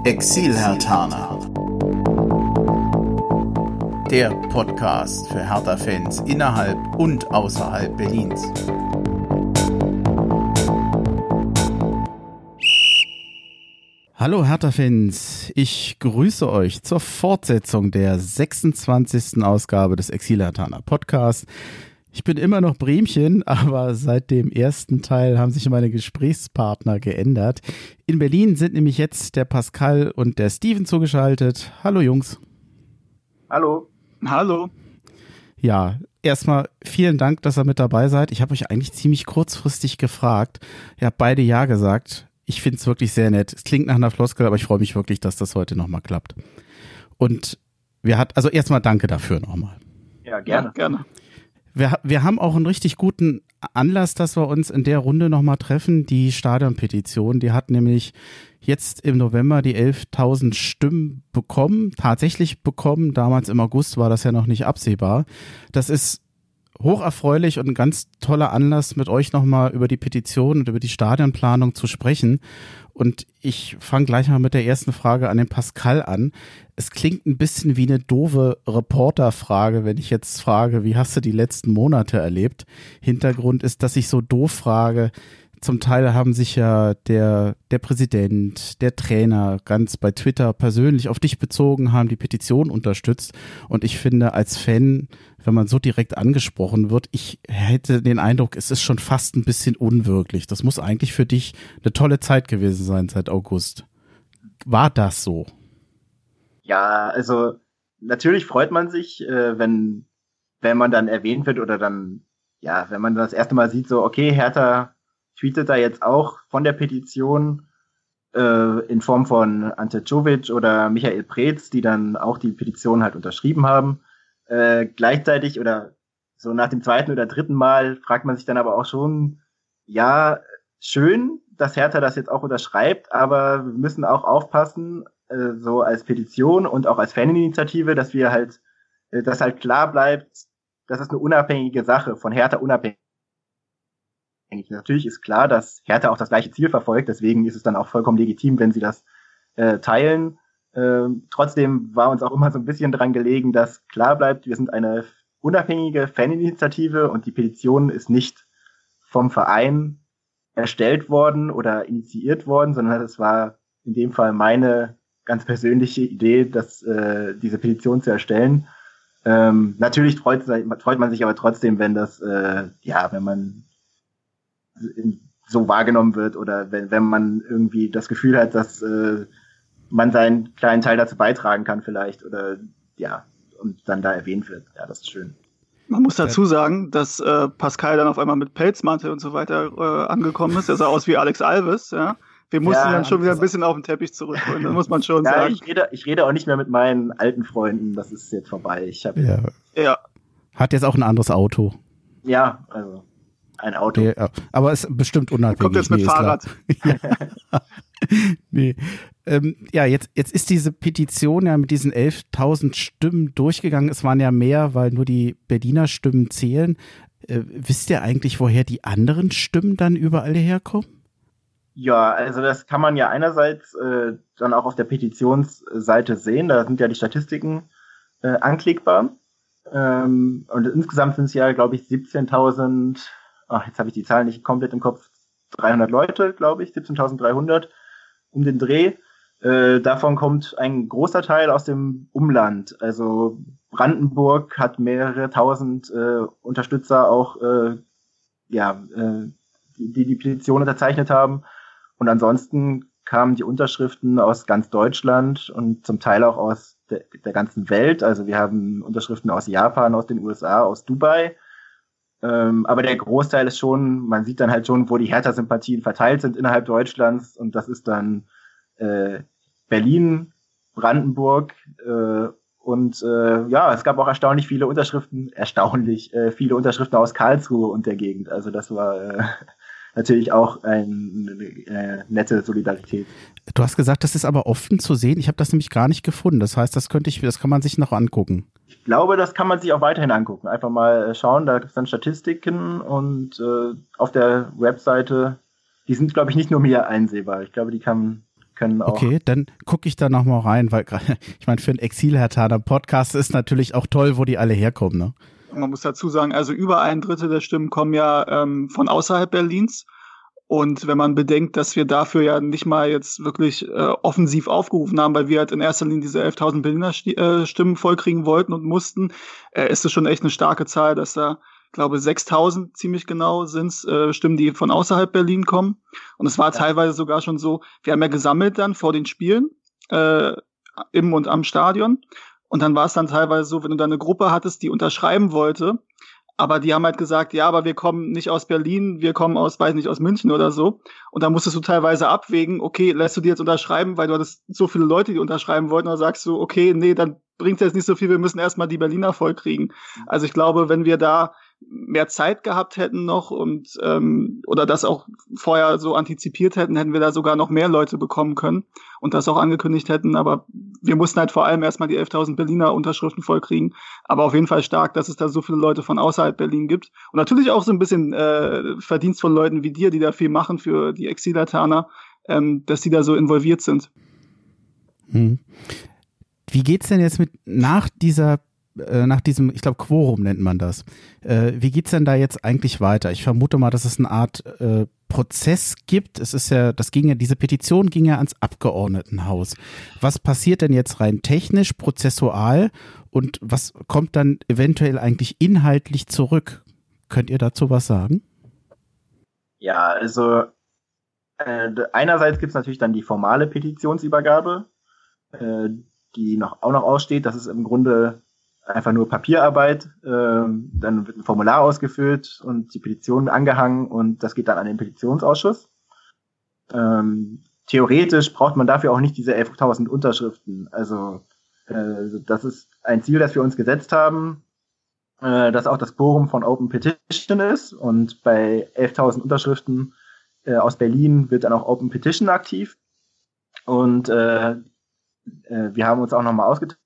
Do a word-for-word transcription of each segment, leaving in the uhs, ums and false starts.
Exil-Herthaner. Der Podcast für Hertha-Fans innerhalb und außerhalb Berlins. Hallo Hertha-Fans, ich grüße euch zur Fortsetzung der sechsundzwanzigsten Ausgabe des Exil-Herthaner Podcasts. Ich bin immer noch Bremchen, aber seit dem ersten Teil haben sich meine Gesprächspartner geändert. In Berlin sind nämlich jetzt der Pascal und der Steven zugeschaltet. Hallo Jungs. Hallo. Hallo. Ja, erstmal vielen Dank, dass ihr mit dabei seid. Ich habe euch eigentlich ziemlich kurzfristig gefragt. Ihr habt beide Ja gesagt. Ich finde es wirklich sehr nett. Es klingt nach einer Floskel, aber ich freue mich wirklich, dass das heute nochmal klappt. Und wir hat, also erstmal danke dafür nochmal. Ja, gerne. Ja, gerne. Wir, wir haben auch einen richtig guten Anlass, dass wir uns in der Runde nochmal treffen. Die Stadionpetition, die hat nämlich jetzt im November die elftausend Stimmen bekommen, tatsächlich bekommen. Damals im August war das ja noch nicht absehbar. Das ist hocherfreulich und ein ganz toller Anlass, mit euch nochmal über die Petition und über die Stadionplanung zu sprechen. Und ich fange gleich mal mit der ersten Frage an den Pascal an. Es klingt ein bisschen wie eine doofe Reporterfrage, wenn ich jetzt frage, wie hast du die letzten Monate erlebt? Hintergrund ist, dass ich so doof frage. Zum Teil haben sich ja der, der Präsident, der Trainer ganz bei Twitter persönlich auf dich bezogen, haben die Petition unterstützt. Und ich finde, als Fan, wenn man so direkt angesprochen wird, ich hätte den Eindruck, es ist schon fast ein bisschen unwirklich. Das muss eigentlich für dich eine tolle Zeit gewesen sein seit August. War das so? Ja, also natürlich freut man sich, äh, wenn, wenn man dann erwähnt wird oder dann, ja, wenn man das erste Mal sieht, so, okay, Hertha tweetet da jetzt auch von der Petition äh, in Form von Ante Czovic oder Michael Preetz, die dann auch die Petition halt unterschrieben haben. Äh, gleichzeitig oder so nach dem zweiten oder dritten Mal fragt man sich dann aber auch schon, ja, schön, dass Hertha das jetzt auch unterschreibt, aber wir müssen auch aufpassen, äh, so als Petition und auch als Faninitiative, dass wir halt, äh, dass halt klar bleibt, dass es eine unabhängige Sache, von Hertha unabhängig. Natürlich ist klar, dass Hertha auch das gleiche Ziel verfolgt, deswegen ist es dann auch vollkommen legitim, wenn sie das äh, teilen. Ähm, trotzdem war uns auch immer so ein bisschen dran gelegen, dass klar bleibt, wir sind eine unabhängige Faninitiative und die Petition ist nicht vom Verein erstellt worden oder initiiert worden, sondern es war in dem Fall meine ganz persönliche Idee, dass äh, diese Petition zu erstellen. Ähm, natürlich freut, freut man sich aber trotzdem, wenn das, äh, ja, wenn man so wahrgenommen wird oder wenn, wenn man irgendwie das Gefühl hat, dass äh, man seinen kleinen Teil dazu beitragen kann vielleicht oder ja, und dann da erwähnt wird. Ja, das ist schön. Man muss dazu sagen, dass äh, Pascal dann auf einmal mit Pelzmantel und so weiter äh, angekommen ist. Er sah aus wie Alex Alves, ja. Wir mussten ja, dann schon wieder ein bisschen auf den Teppich zurückholen, das muss man schon ja, sagen. Ich rede, ich rede auch nicht mehr mit meinen alten Freunden, das ist jetzt vorbei. Ich hab ja. ja. Hat jetzt auch ein anderes Auto. Ja, also ein Auto. Ja, aber ist bestimmt unabhängig. Kommt jetzt mit nee, Fahrrad. Ja. nee. Ähm, ja, jetzt, jetzt ist diese Petition ja mit diesen elftausend Stimmen durchgegangen. Es waren ja mehr, weil nur die Berliner Stimmen zählen. Äh, wisst ihr eigentlich, woher die anderen Stimmen dann überall herkommen? Ja, also das kann man ja einerseits äh, dann auch auf der Petitionsseite sehen. Da sind ja die Statistiken äh, anklickbar. Ähm, und insgesamt sind es ja, glaube ich, siebzehntausend. Ach, jetzt habe ich die Zahlen nicht komplett im Kopf, dreihundert Leute, glaube ich, siebzehntausenddreihundert um den Dreh. Äh, davon kommt ein großer Teil aus dem Umland. Also Brandenburg hat mehrere tausend äh, Unterstützer auch, äh, ja, äh, die die Petition unterzeichnet haben. Und ansonsten kamen die Unterschriften aus ganz Deutschland und zum Teil auch aus der, der ganzen Welt. Also wir haben Unterschriften aus Japan, aus den U S A, aus Dubai. Ähm, aber der Großteil ist schon, man sieht dann halt schon, wo die Hertha-Sympathien verteilt sind innerhalb Deutschlands. Und das ist dann äh, Berlin, Brandenburg äh, und äh, ja, es gab auch erstaunlich viele Unterschriften, erstaunlich äh, viele Unterschriften aus Karlsruhe und der Gegend. Also das war äh, natürlich auch ein, eine äh, nette Solidarität. Du hast gesagt, das ist aber offen zu sehen. Ich habe das nämlich gar nicht gefunden. Das heißt, das könnte ich, das kann man sich noch angucken. Ich glaube, das kann man sich auch weiterhin angucken. Einfach mal schauen, da gibt es dann Statistiken und äh, auf der Webseite, die sind, glaube ich, nicht nur mir einsehbar. Ich glaube, die kann, können auch. Okay, dann gucke ich da nochmal rein, weil ich meine, für einen Exil-Herthaner Podcast ist natürlich auch toll, wo die alle herkommen, ne? Man muss dazu sagen, also über ein Drittel der Stimmen kommen ja ähm, von außerhalb Berlins. Und wenn man bedenkt, dass wir dafür ja nicht mal jetzt wirklich äh, offensiv aufgerufen haben, weil wir halt in erster Linie diese elftausend Berliner Sti- äh, Stimmen vollkriegen wollten und mussten, äh, ist es schon echt eine starke Zahl, dass da, glaube sechstausend ziemlich genau sind äh, Stimmen, die von außerhalb Berlin kommen. Und es war ja teilweise sogar schon so, wir haben ja gesammelt dann vor den Spielen äh, im und am Stadion. Und dann war es dann teilweise so, wenn du da eine Gruppe hattest, die unterschreiben wollte, aber die haben halt gesagt, ja, aber wir kommen nicht aus Berlin, wir kommen aus, weiß nicht, aus München oder so. Und da musstest du teilweise abwägen, okay, lässt du die jetzt unterschreiben, weil du hattest so viele Leute, die unterschreiben wollten, oder sagst du, okay, nee, dann bringt jetzt nicht so viel, wir müssen erstmal die Berliner vollkriegen. Also ich glaube, wenn wir da mehr Zeit gehabt hätten noch und ähm, oder das auch vorher so antizipiert hätten, hätten wir da sogar noch mehr Leute bekommen können und das auch angekündigt hätten. Aber wir mussten halt vor allem erstmal die elftausend Berliner Unterschriften vollkriegen. Aber auf jeden Fall stark, dass es da so viele Leute von außerhalb Berlin gibt. Und natürlich auch so ein bisschen äh, Verdienst von Leuten wie dir, die da viel machen für die Exil-Herthaner, ähm, dass die da so involviert sind. Hm. Wie geht's denn jetzt mit nach dieser nach diesem, ich glaube, Quorum nennt man das. Äh, wie geht's denn da jetzt eigentlich weiter? Ich vermute mal, dass es eine Art äh, Prozess gibt. Es ist ja, das ging ja, diese Petition ging ja ans Abgeordnetenhaus. Was passiert denn jetzt rein technisch, prozessual und was kommt dann eventuell eigentlich inhaltlich zurück? Könnt ihr dazu was sagen? Ja, also äh, einerseits gibt's natürlich dann die formale Petitionsübergabe, äh, die noch auch noch aussteht. Das ist im Grunde einfach nur Papierarbeit, ähm, dann wird ein Formular ausgefüllt und die Petition angehangen und das geht dann an den Petitionsausschuss. Ähm, theoretisch braucht man dafür auch nicht diese elftausend Unterschriften. Also äh, das ist ein Ziel, das wir uns gesetzt haben, äh, dass auch das Quorum von Open Petition ist und bei elftausend Unterschriften äh, aus Berlin wird dann auch Open Petition aktiv und äh, äh, wir haben uns auch nochmal ausgetauscht.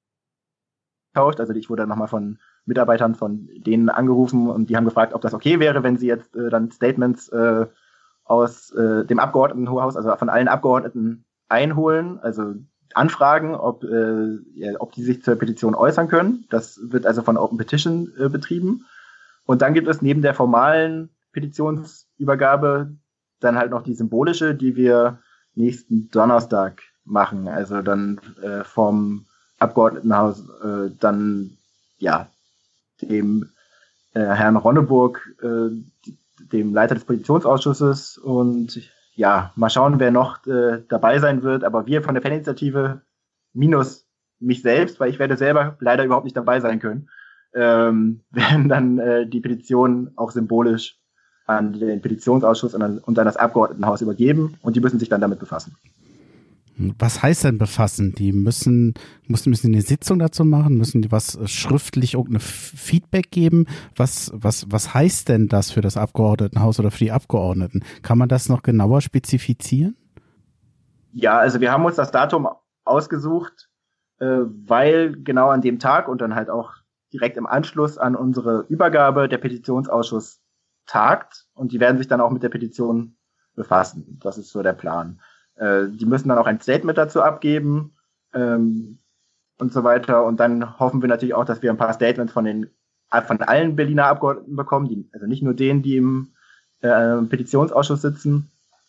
Also ich wurde dann nochmal von Mitarbeitern von denen angerufen und die haben gefragt, ob das okay wäre, wenn sie jetzt äh, dann Statements äh, aus äh, dem Abgeordnetenhaus, also von allen Abgeordneten einholen, also anfragen, ob, äh, ja, ob die sich zur Petition äußern können. Das wird also von Open Petition äh, betrieben. Und dann gibt es neben der formalen Petitionsübergabe dann halt noch die symbolische, die wir nächsten Donnerstag machen. Also dann äh, vom Abgeordnetenhaus äh, dann ja dem äh, Herrn Ronneburg, äh, dem Leiter des Petitionsausschusses und ja, mal schauen, wer noch äh, dabei sein wird, aber wir von der Faninitiative minus mich selbst, weil ich werde selber leider überhaupt nicht dabei sein können, ähm, werden dann äh, die Petition auch symbolisch an den Petitionsausschuss und an, und an das Abgeordnetenhaus übergeben und die müssen sich dann damit befassen. Was heißt denn befassen? Die müssen, müssen, müssen die eine Sitzung dazu machen? Müssen die was schriftlich, irgendeine Feedback geben? Was, was, was heißt denn das für das Abgeordnetenhaus oder für die Abgeordneten? Kann man das noch genauer spezifizieren? Ja, also wir haben uns das Datum ausgesucht, äh, weil genau an dem Tag und dann halt auch direkt im Anschluss an unsere Übergabe der Petitionsausschuss tagt und die werden sich dann auch mit der Petition befassen. Das ist so der Plan. Die müssen dann auch ein Statement dazu abgeben ähm, und so weiter. Und dann hoffen wir natürlich auch, dass wir ein paar Statements von den von allen Berliner Abgeordneten bekommen, die, also nicht nur denen, die im äh, Petitionsausschuss sitzen.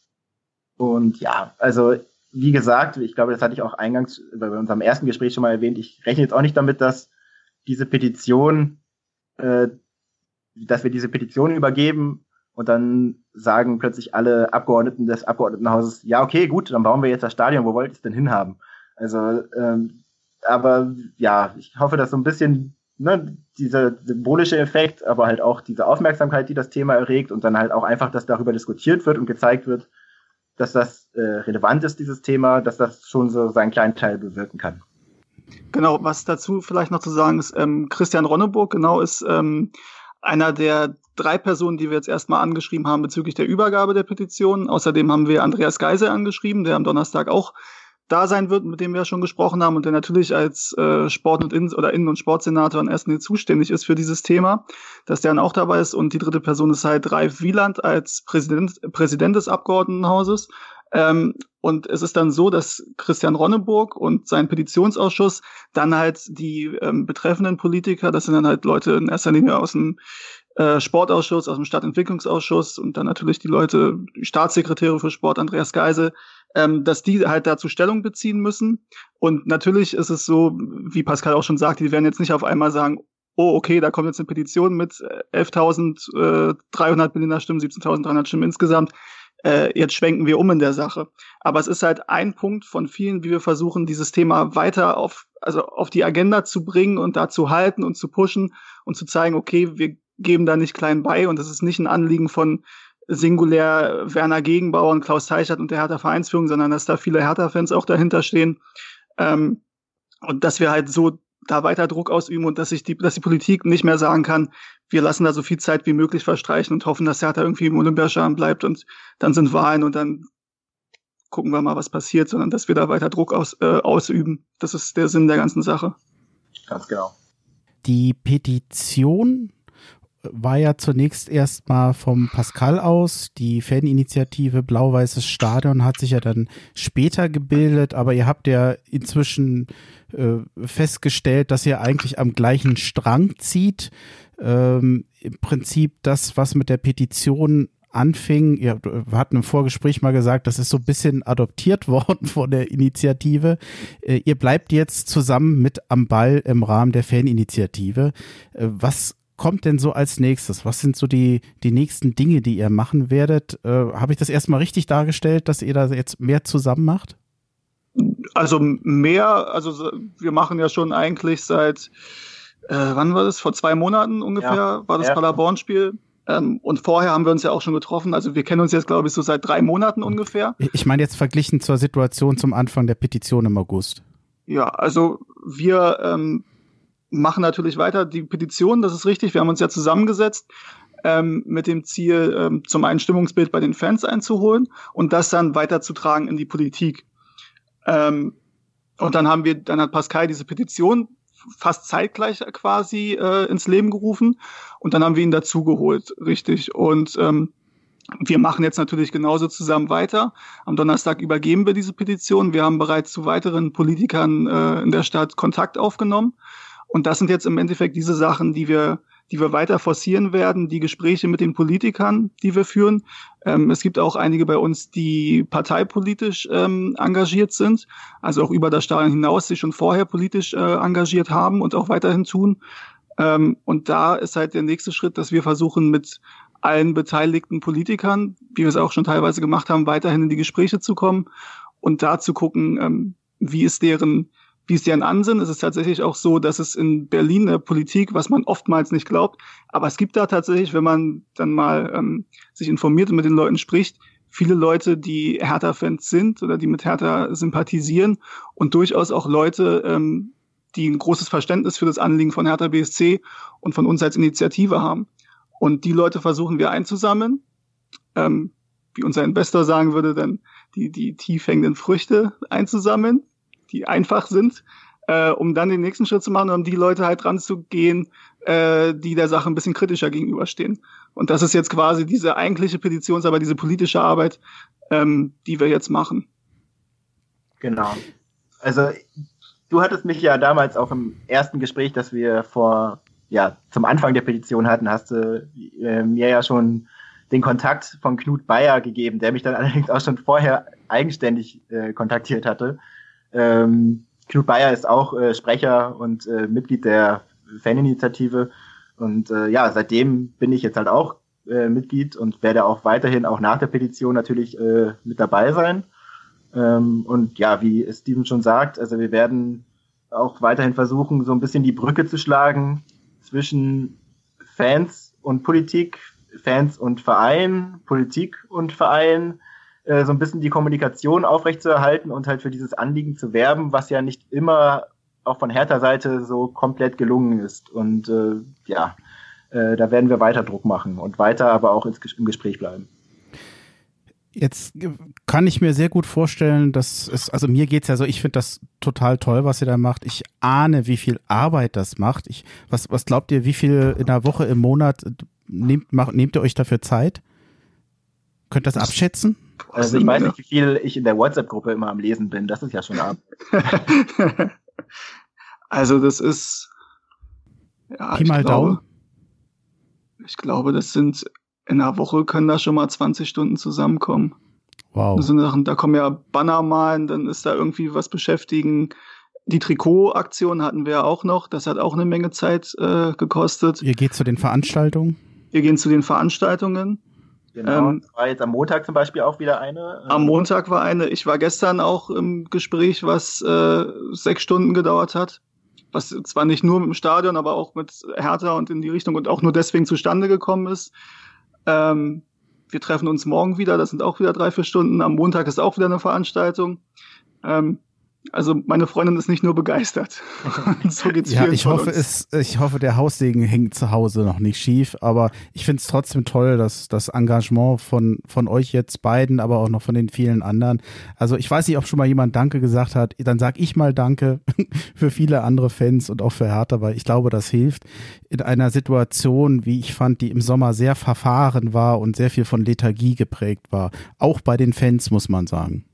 Und ja, also wie gesagt, ich glaube, das hatte ich auch eingangs bei unserem ersten Gespräch schon mal erwähnt, ich rechne jetzt auch nicht damit, dass diese Petition, äh, dass wir diese Petition übergeben und dann sagen plötzlich alle Abgeordneten des Abgeordnetenhauses, ja, okay, gut, dann bauen wir jetzt das Stadion, wo wollt ihr es denn hinhaben? Also, ähm, aber ja, ich hoffe, dass so ein bisschen ne, dieser symbolische Effekt, aber halt auch diese Aufmerksamkeit, die das Thema erregt und dann halt auch einfach, dass darüber diskutiert wird und gezeigt wird, dass das äh, relevant ist, dieses Thema, dass das schon so seinen kleinen Teil bewirken kann. Genau, was dazu vielleicht noch zu sagen ist, ähm, Christian Ronneburg, genau, ist ähm, einer der drei Personen, die wir jetzt erstmal angeschrieben haben bezüglich der Übergabe der Petition. Außerdem haben wir Andreas Geisel angeschrieben, der am Donnerstag auch da sein wird, mit dem wir schon gesprochen haben und der natürlich als äh, Sport- und Innen- oder Innen- und Sportsenator in erster Linie zuständig ist für dieses Thema, dass der dann auch dabei ist. Und die dritte Person ist halt Ralf Wieland als Präsident, Präsident des Abgeordnetenhauses. Ähm, Und es ist dann so, dass Christian Ronneburg und sein Petitionsausschuss dann halt die ähm, betreffenden Politiker, das sind dann halt Leute in erster Linie aus dem äh, Sportausschuss, aus dem Stadtentwicklungsausschuss und dann natürlich die Leute, die Staatssekretäre für Sport, Andreas Geisel, ähm, dass die halt dazu Stellung beziehen müssen. Und natürlich ist es so, wie Pascal auch schon sagte, die werden jetzt nicht auf einmal sagen, oh, okay, da kommt jetzt eine Petition mit elftausenddreihundert Berliner Stimmen, siebzehntausenddreihundert Stimmen insgesamt. Äh, jetzt schwenken wir um in der Sache. Aber es ist halt ein Punkt von vielen, wie wir versuchen, dieses Thema weiter auf, also auf die Agenda zu bringen und da zu halten und zu pushen und zu zeigen, okay, wir geben da nicht klein bei und das ist nicht ein Anliegen von singulär Werner Gegenbauer und Klaus Teichert und der Hertha Vereinsführung, sondern dass da viele Hertha-Fans auch dahinter stehen. Ähm, und dass wir halt so da weiter Druck ausüben und dass sich die, dass die Politik nicht mehr sagen kann, wir lassen da so viel Zeit wie möglich verstreichen und hoffen, dass Hertha irgendwie im Olympiastadion bleibt und dann sind Wahlen und dann gucken wir mal, was passiert, sondern dass wir da weiter Druck aus, äh, ausüben. Das ist der Sinn der ganzen Sache. Ganz genau. Die Petition war ja zunächst erstmal vom Pascal aus. Die Faninitiative Blau-Weißes Stadion hat sich ja dann später gebildet, aber ihr habt ja inzwischen äh, festgestellt, dass ihr eigentlich am gleichen Strang zieht. Ähm, im Prinzip das, was mit der Petition anfing, ihr hatten im Vorgespräch mal gesagt, das ist so ein bisschen adoptiert worden von der Initiative. Äh, ihr bleibt jetzt zusammen mit am Ball im Rahmen der Faninitiative. Äh, was kommt denn so als nächstes? Was sind so die, die nächsten Dinge, die ihr machen werdet? Äh, habe ich das erstmal richtig dargestellt, dass ihr da jetzt mehr zusammen macht? Also mehr, also wir machen ja schon eigentlich seit, äh, wann war das? Vor zwei Monaten ungefähr ja, war das ja. Paderborn-Spiel. Ähm, und vorher haben wir uns ja auch schon getroffen. Also wir kennen uns jetzt, glaube ich, so seit drei Monaten ungefähr. Ich meine jetzt verglichen zur Situation zum Anfang der Petition im August. Ja, also wir ähm, machen natürlich weiter die Petition, das ist richtig. Wir haben uns ja zusammengesetzt ähm, mit dem Ziel, ähm, zum einen Stimmungsbild bei den Fans einzuholen und das dann weiterzutragen in die Politik. Ähm, und dann haben wir, dann hat Pascal diese Petition fast zeitgleich quasi äh, ins Leben gerufen und dann haben wir ihn dazugeholt, richtig. Und ähm, wir machen jetzt natürlich genauso zusammen weiter. Am Donnerstag übergeben wir diese Petition. Wir haben bereits zu weiteren Politikern äh, in der Stadt Kontakt aufgenommen. Und das sind jetzt im Endeffekt diese Sachen, die wir, die wir weiter forcieren werden, die Gespräche mit den Politikern, die wir führen. Ähm, es gibt auch einige bei uns, die parteipolitisch ähm, engagiert sind, also auch über das Stadion hinaus sich schon vorher politisch äh, engagiert haben und auch weiterhin tun. Ähm, und da ist halt der nächste Schritt, dass wir versuchen, mit allen beteiligten Politikern, wie wir es auch schon teilweise gemacht haben, weiterhin in die Gespräche zu kommen und da zu gucken, ähm, wie ist deren Wie ist deren Ansinnen? Es ist tatsächlich auch so, dass es in Berlin in der Politik, was man oftmals nicht glaubt, aber es gibt da tatsächlich, wenn man dann mal ähm, sich informiert und mit den Leuten spricht, viele Leute, die Hertha-Fans sind oder die mit Hertha sympathisieren und durchaus auch Leute, ähm, die ein großes Verständnis für das Anliegen von Hertha B S C und von uns als Initiative haben. Und die Leute versuchen wir einzusammeln, ähm, wie unser Investor sagen würde, dann die, die tief hängenden Früchte einzusammeln, die einfach sind, äh, um dann den nächsten Schritt zu machen, um die Leute halt ranzugehen, äh, die der Sache ein bisschen kritischer gegenüberstehen. Und das ist jetzt quasi diese eigentliche Petitionsarbeit, diese politische Arbeit, ähm, die wir jetzt machen. Genau. Also du hattest mich ja damals auch im ersten Gespräch, das wir vor, ja, zum Anfang der Petition hatten, hast du äh, mir ja schon den Kontakt von Knut Bayer gegeben, der mich dann allerdings auch schon vorher eigenständig äh, kontaktiert hatte. Ähm, Knut Bayer ist auch äh, Sprecher und äh, Mitglied der Faninitiative und äh, ja, seitdem bin ich jetzt halt auch äh, Mitglied und werde auch weiterhin auch nach der Petition natürlich äh, mit dabei sein. Ähm, und ja, wie Steven schon sagt, also wir werden auch weiterhin versuchen, so ein bisschen die Brücke zu schlagen zwischen Fans und Politik, Fans und Verein, Politik und Verein, so ein bisschen die Kommunikation aufrechtzuerhalten und halt für dieses Anliegen zu werben, was ja nicht immer auch von Hertha-Seite so komplett gelungen ist. Und äh, ja, äh, da werden wir weiter Druck machen und weiter aber auch ins, im Gespräch bleiben. Jetzt kann ich mir sehr gut vorstellen, dass es, also mir geht's ja so, ich finde das total toll, was ihr da macht. Ich ahne, wie viel Arbeit das macht. Ich, was, was glaubt ihr, wie viel in der Woche, im Monat nehmt, macht, nehmt ihr euch dafür Zeit? Könnt ihr das abschätzen? Boah, also ich weiß nicht, wie viel ich in der WhatsApp-Gruppe immer am Lesen bin. Das ist ja schon ab. Also das ist, ja, Pi ich mal glaube, Daumen. ich glaube, das sind, in einer Woche können da schon mal zwanzig Stunden zusammenkommen. Wow. Also da kommen ja Banner malen, dann ist da irgendwie was beschäftigen. Die Trikotaktion hatten wir auch noch. Das hat auch eine Menge Zeit äh, gekostet. Ihr geht zu den Veranstaltungen? Wir gehen zu den Veranstaltungen. Genau, Ähm, das war jetzt am Montag zum Beispiel auch wieder eine. Am Montag war eine. Ich war gestern auch im Gespräch, was äh, sechs Stunden gedauert hat. Was zwar nicht nur im Stadion, aber auch mit Hertha und in die Richtung und auch nur deswegen zustande gekommen ist. Ähm, wir treffen uns morgen wieder. Das sind auch wieder drei, vier Stunden. Am Montag ist auch wieder eine Veranstaltung. Ähm, Also meine Freundin ist nicht nur begeistert. So geht's ja, vielen ich von hoffe, uns. es, ich hoffe, der Haussegen hängt zu Hause noch nicht schief, aber ich finde es trotzdem toll, dass das Engagement von, von euch jetzt beiden, aber auch noch von den vielen anderen. Also ich weiß nicht, ob schon mal jemand Danke gesagt hat, dann sag ich mal Danke für viele andere Fans und auch für Hertha, weil ich glaube, das hilft in einer Situation, wie ich fand, die im Sommer sehr verfahren war und sehr viel von Lethargie geprägt war. Auch bei den Fans, muss man sagen.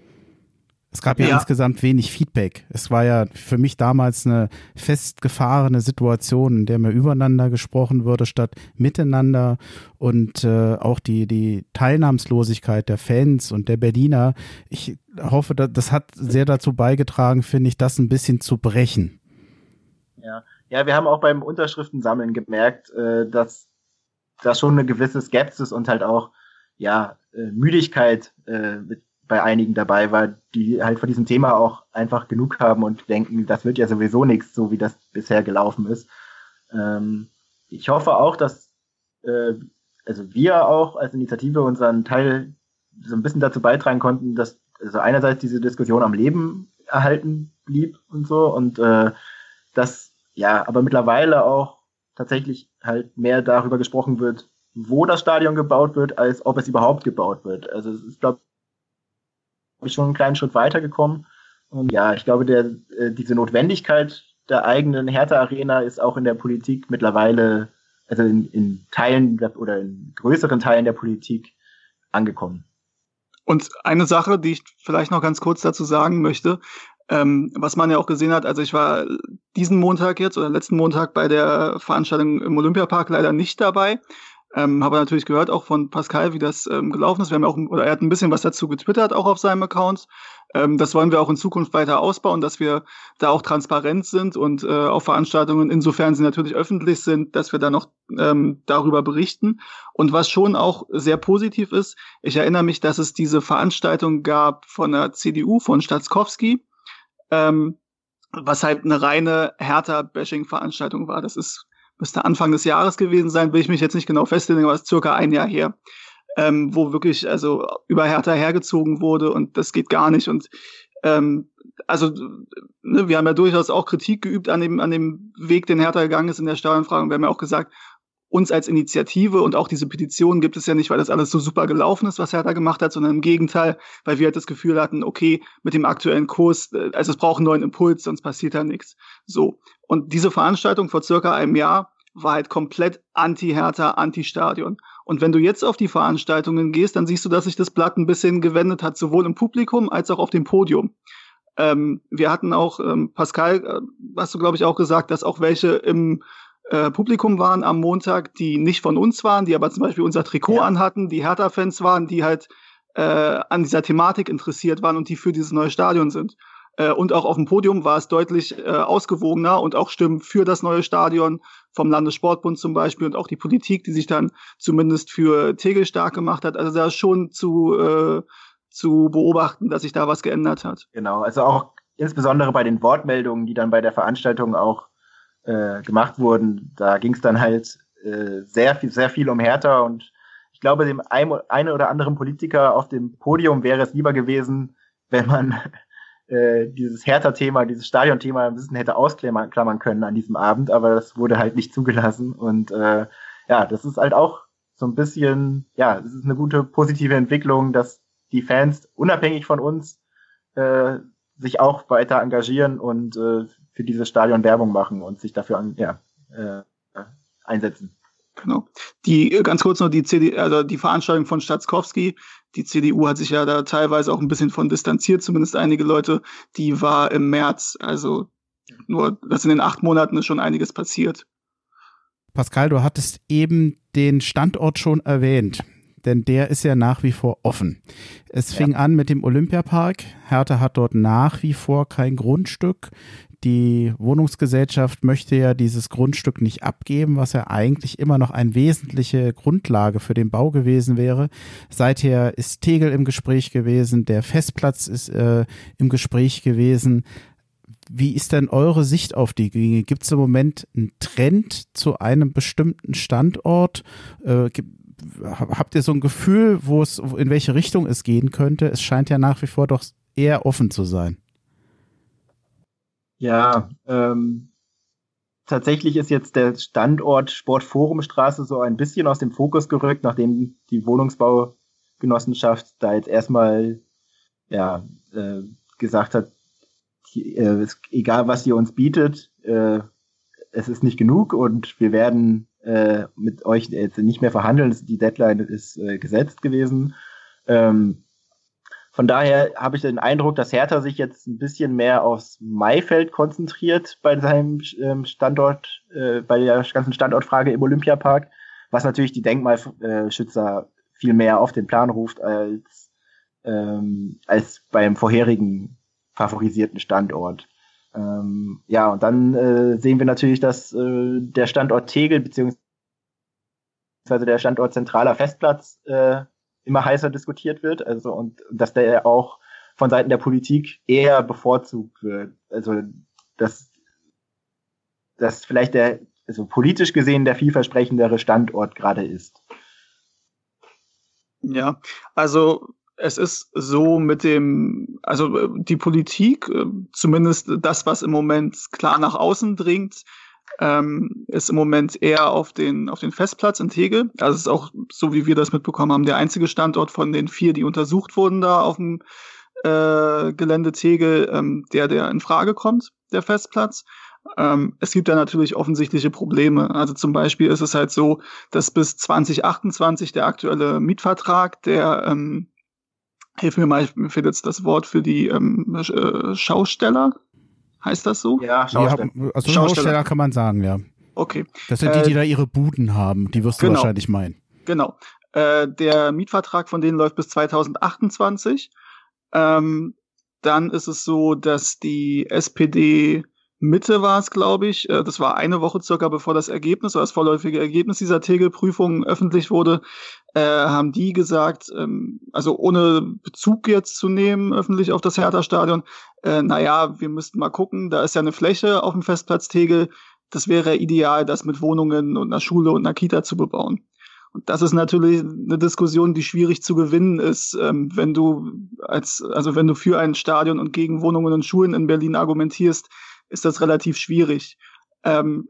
Es gab ja, ja insgesamt wenig Feedback. Es war ja für mich damals eine festgefahrene Situation, in der mehr übereinander gesprochen wurde statt miteinander und äh, auch die die Teilnahmslosigkeit der Fans und der Berliner. Ich hoffe, das hat sehr dazu beigetragen, finde ich, das ein bisschen zu brechen. Ja, ja, wir haben auch beim Unterschriftensammeln gemerkt, äh, dass da schon eine gewisse Skepsis und halt auch ja äh, Müdigkeit äh, mit bei einigen dabei war, die halt von diesem Thema auch einfach genug haben und denken, das wird ja sowieso nichts, so wie das bisher gelaufen ist. Ähm, ich hoffe auch, dass äh, also wir auch als Initiative unseren Teil so ein bisschen dazu beitragen konnten, dass also einerseits diese Diskussion am Leben erhalten blieb und so und äh, dass ja, aber mittlerweile auch tatsächlich halt mehr darüber gesprochen wird, wo das Stadion gebaut wird, als ob es überhaupt gebaut wird. Also es ist, glaube ich, schon einen kleinen Schritt weitergekommen. Und ja, ich glaube, der, äh, diese Notwendigkeit der eigenen Hertha-Arena ist auch in der Politik mittlerweile, also in, in Teilen der, oder in größeren Teilen der Politik angekommen. Und eine Sache, die ich vielleicht noch ganz kurz dazu sagen möchte, ähm, was man ja auch gesehen hat, also ich war diesen Montag jetzt oder letzten Montag bei der Veranstaltung im Olympiapark leider nicht dabei. Ähm, habe natürlich gehört auch von Pascal, wie das ähm, gelaufen ist. Wir haben ja auch, oder er hat ein bisschen was dazu getwittert, auch auf seinem Account. Ähm, das wollen wir auch in Zukunft weiter ausbauen, dass wir da auch transparent sind und äh, auf Veranstaltungen, insofern sie natürlich öffentlich sind, dass wir da noch ähm, darüber berichten. Und was schon auch sehr positiv ist, ich erinnere mich, dass es diese Veranstaltung gab von der C D U, von Statkowski, ähm, was halt eine reine Hertha-Bashing-Veranstaltung war. Das ist müsste Anfang des Jahres gewesen sein, will ich mich jetzt nicht genau festlegen, aber es ist circa ein Jahr her, ähm, wo wirklich also über Hertha hergezogen wurde und das geht gar nicht. Und ähm, also ne, wir haben ja durchaus auch Kritik geübt an dem an dem Weg, den Hertha gegangen ist in der Stadionfrage. Und wir haben ja auch gesagt, uns als Initiative und auch diese Petition gibt es ja nicht, weil das alles so super gelaufen ist, was Hertha gemacht hat, sondern im Gegenteil, weil wir halt das Gefühl hatten, okay, mit dem aktuellen Kurs, also es braucht einen neuen Impuls, sonst passiert da nichts. So. Und diese Veranstaltung vor circa einem Jahr war halt komplett anti-Hertha, anti-Stadion. Und wenn du jetzt auf die Veranstaltungen gehst, dann siehst du, dass sich das Blatt ein bisschen gewendet hat, sowohl im Publikum als auch auf dem Podium. Ähm, wir hatten auch, ähm, Pascal, äh, hast du, glaube ich, auch gesagt, dass auch welche im äh, Publikum waren am Montag, die nicht von uns waren, die aber zum Beispiel unser Trikot ja. anhatten, die Hertha-Fans waren, die halt äh, an dieser Thematik interessiert waren und die für dieses neue Stadion sind. Äh, und auch auf dem Podium war es deutlich äh, ausgewogener und auch Stimmen für das neue Stadion vom Landessportbund zum Beispiel und auch die Politik, die sich dann zumindest für Tegel stark gemacht hat. Also da ist schon zu, äh, zu beobachten, dass sich da was geändert hat. Genau, also auch insbesondere bei den Wortmeldungen, die dann bei der Veranstaltung auch äh, gemacht wurden, da ging es dann halt äh, sehr viel, sehr viel um Hertha und ich glaube, dem einen oder anderen Politiker auf dem Podium wäre es lieber gewesen, wenn man äh, dieses Hertha-Thema, dieses Stadion-Thema ein bisschen hätte ausklammern klammern können an diesem Abend, aber das wurde halt nicht zugelassen und äh, ja, das ist halt auch so ein bisschen, ja, es ist eine gute positive Entwicklung, dass die Fans unabhängig von uns äh, sich auch weiter engagieren und äh, für dieses Stadion Werbung machen und sich dafür an, ja, äh, einsetzen. Genau. Die, ganz kurz noch die C D U, also die Veranstaltung von Statkowski, die C D U hat sich ja da teilweise auch ein bisschen von distanziert, zumindest einige Leute, die war im März, also nur, dass in den acht Monaten ist schon einiges passiert. Pascal, du hattest eben den Standort schon erwähnt, denn der ist ja nach wie vor offen. Es fing ja. an mit dem Olympiapark. Hertha hat dort nach wie vor kein Grundstück. Die Wohnungsgesellschaft möchte ja dieses Grundstück nicht abgeben, was ja eigentlich immer noch eine wesentliche Grundlage für den Bau gewesen wäre. Seither ist Tegel im Gespräch gewesen, der Festplatz ist äh, im Gespräch gewesen. Wie ist denn eure Sicht auf die Dinge? Gibt es im Moment einen Trend zu einem bestimmten Standort? Äh, habt ihr so ein Gefühl, wo es, in welche Richtung es gehen könnte? Es scheint ja nach wie vor doch eher offen zu sein. Ja, ähm, tatsächlich ist jetzt der Standort Sportforumstraße so ein bisschen aus dem Fokus gerückt, nachdem die Wohnungsbaugenossenschaft da jetzt erstmal ja, äh, gesagt hat, die, äh, ist, egal was ihr uns bietet, äh, es ist nicht genug und wir werden äh, mit euch jetzt nicht mehr verhandeln. Die Deadline ist äh, gesetzt gewesen. Ähm, Von daher habe ich den Eindruck, dass Hertha sich jetzt ein bisschen mehr aufs Maifeld konzentriert bei seinem Standort, äh, bei der ganzen Standortfrage im Olympiapark, was natürlich die Denkmalschützer viel mehr auf den Plan ruft als, ähm, als beim vorherigen favorisierten Standort. Ähm, ja, und dann äh, sehen wir natürlich, dass äh, der Standort Tegel beziehungsweise der Standort Zentraler Festplatz äh, immer heißer diskutiert wird, also und dass der auch von Seiten der Politik eher bevorzugt wird. Also dass dass vielleicht der, also politisch gesehen der vielversprechendere Standort gerade ist. Ja, also es ist so mit dem, also die Politik, zumindest das, was im Moment klar nach außen dringt, Ähm, ist im Moment eher auf den, auf den Festplatz in Tegel. Also es ist auch, so wie wir das mitbekommen haben, der einzige Standort von den vier, die untersucht wurden da auf dem äh, Gelände Tegel, ähm, der, der in Frage kommt, der Festplatz. Ähm, es gibt da natürlich offensichtliche Probleme. Also zum Beispiel ist es halt so, dass bis zwanzig achtundzwanzig der aktuelle Mietvertrag, der, ähm, hilf mir mal, mir fehlt jetzt das Wort für die ähm, äh, Schausteller. Heißt das so? Ja, Schausteller. Ja, also Schausteller kann man sagen, ja. Okay. Das sind die, die äh, da ihre Buden haben. Die wirst du genau, wahrscheinlich meinen. Genau. Äh, der Mietvertrag von denen läuft bis zwanzig achtundzwanzig. Ähm, dann ist es so, dass die S P D Mitte war es, glaube ich, äh, das war eine Woche circa bevor das Ergebnis oder das vorläufige Ergebnis dieser Tegel-Prüfung öffentlich wurde, äh, haben die gesagt, ähm, also ohne Bezug jetzt zu nehmen öffentlich auf das Hertha-Stadion, äh, naja, wir müssten mal gucken, da ist ja eine Fläche auf dem Festplatz Tegel, das wäre ideal, das mit Wohnungen und einer Schule und einer Kita zu bebauen. Und das ist natürlich eine Diskussion, die schwierig zu gewinnen ist, ähm, wenn du als, also wenn du für ein Stadion und gegen Wohnungen und Schulen in Berlin argumentierst, ist das relativ schwierig. Ähm,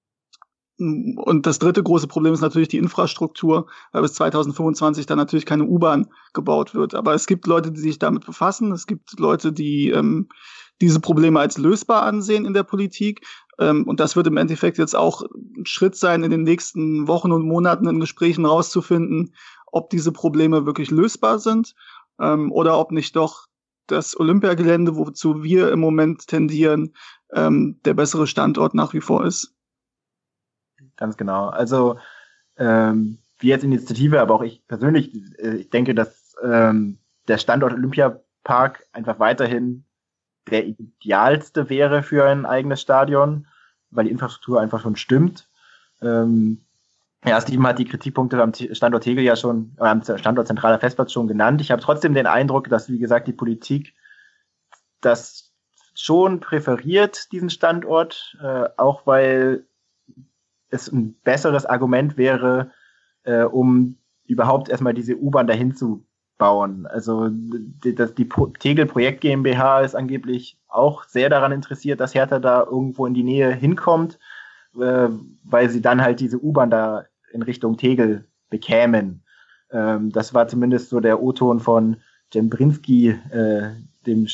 und das dritte große Problem ist natürlich die Infrastruktur, weil bis zwanzig fünfundzwanzig dann natürlich keine U-Bahn gebaut wird. Aber es gibt Leute, die sich damit befassen. Es gibt Leute, die ähm, diese Probleme als lösbar ansehen in der Politik. Ähm, und das wird im Endeffekt jetzt auch ein Schritt sein, in den nächsten Wochen und Monaten in Gesprächen rauszufinden, ob diese Probleme wirklich lösbar sind ähm, oder ob nicht doch das Olympiagelände, wozu wir im Moment tendieren, ähm, der bessere Standort nach wie vor ist. Ganz genau. Also ähm, wir als Initiative, aber auch ich persönlich, äh, ich denke, dass ähm, der Standort Olympiapark einfach weiterhin der idealste wäre für ein eigenes Stadion, weil die Infrastruktur einfach schon stimmt. Ähm, ja, Steven hat die Kritikpunkte am Standort Tegel ja schon, äh, am Standort Zentraler Festplatz schon genannt. Ich habe trotzdem den Eindruck, dass, wie gesagt, die Politik das schon präferiert, diesen Standort, äh, auch weil es ein besseres Argument wäre, äh, um überhaupt erstmal diese U-Bahn dahin zu bauen. Also die, das, die Tegel Projekt GmbH ist angeblich auch sehr daran interessiert, dass Hertha da irgendwo in die Nähe hinkommt, äh, weil sie dann halt diese U-Bahn da in Richtung Tegel bekämen. Ähm, das war zumindest so der O-Ton von Dembrinski, äh, dem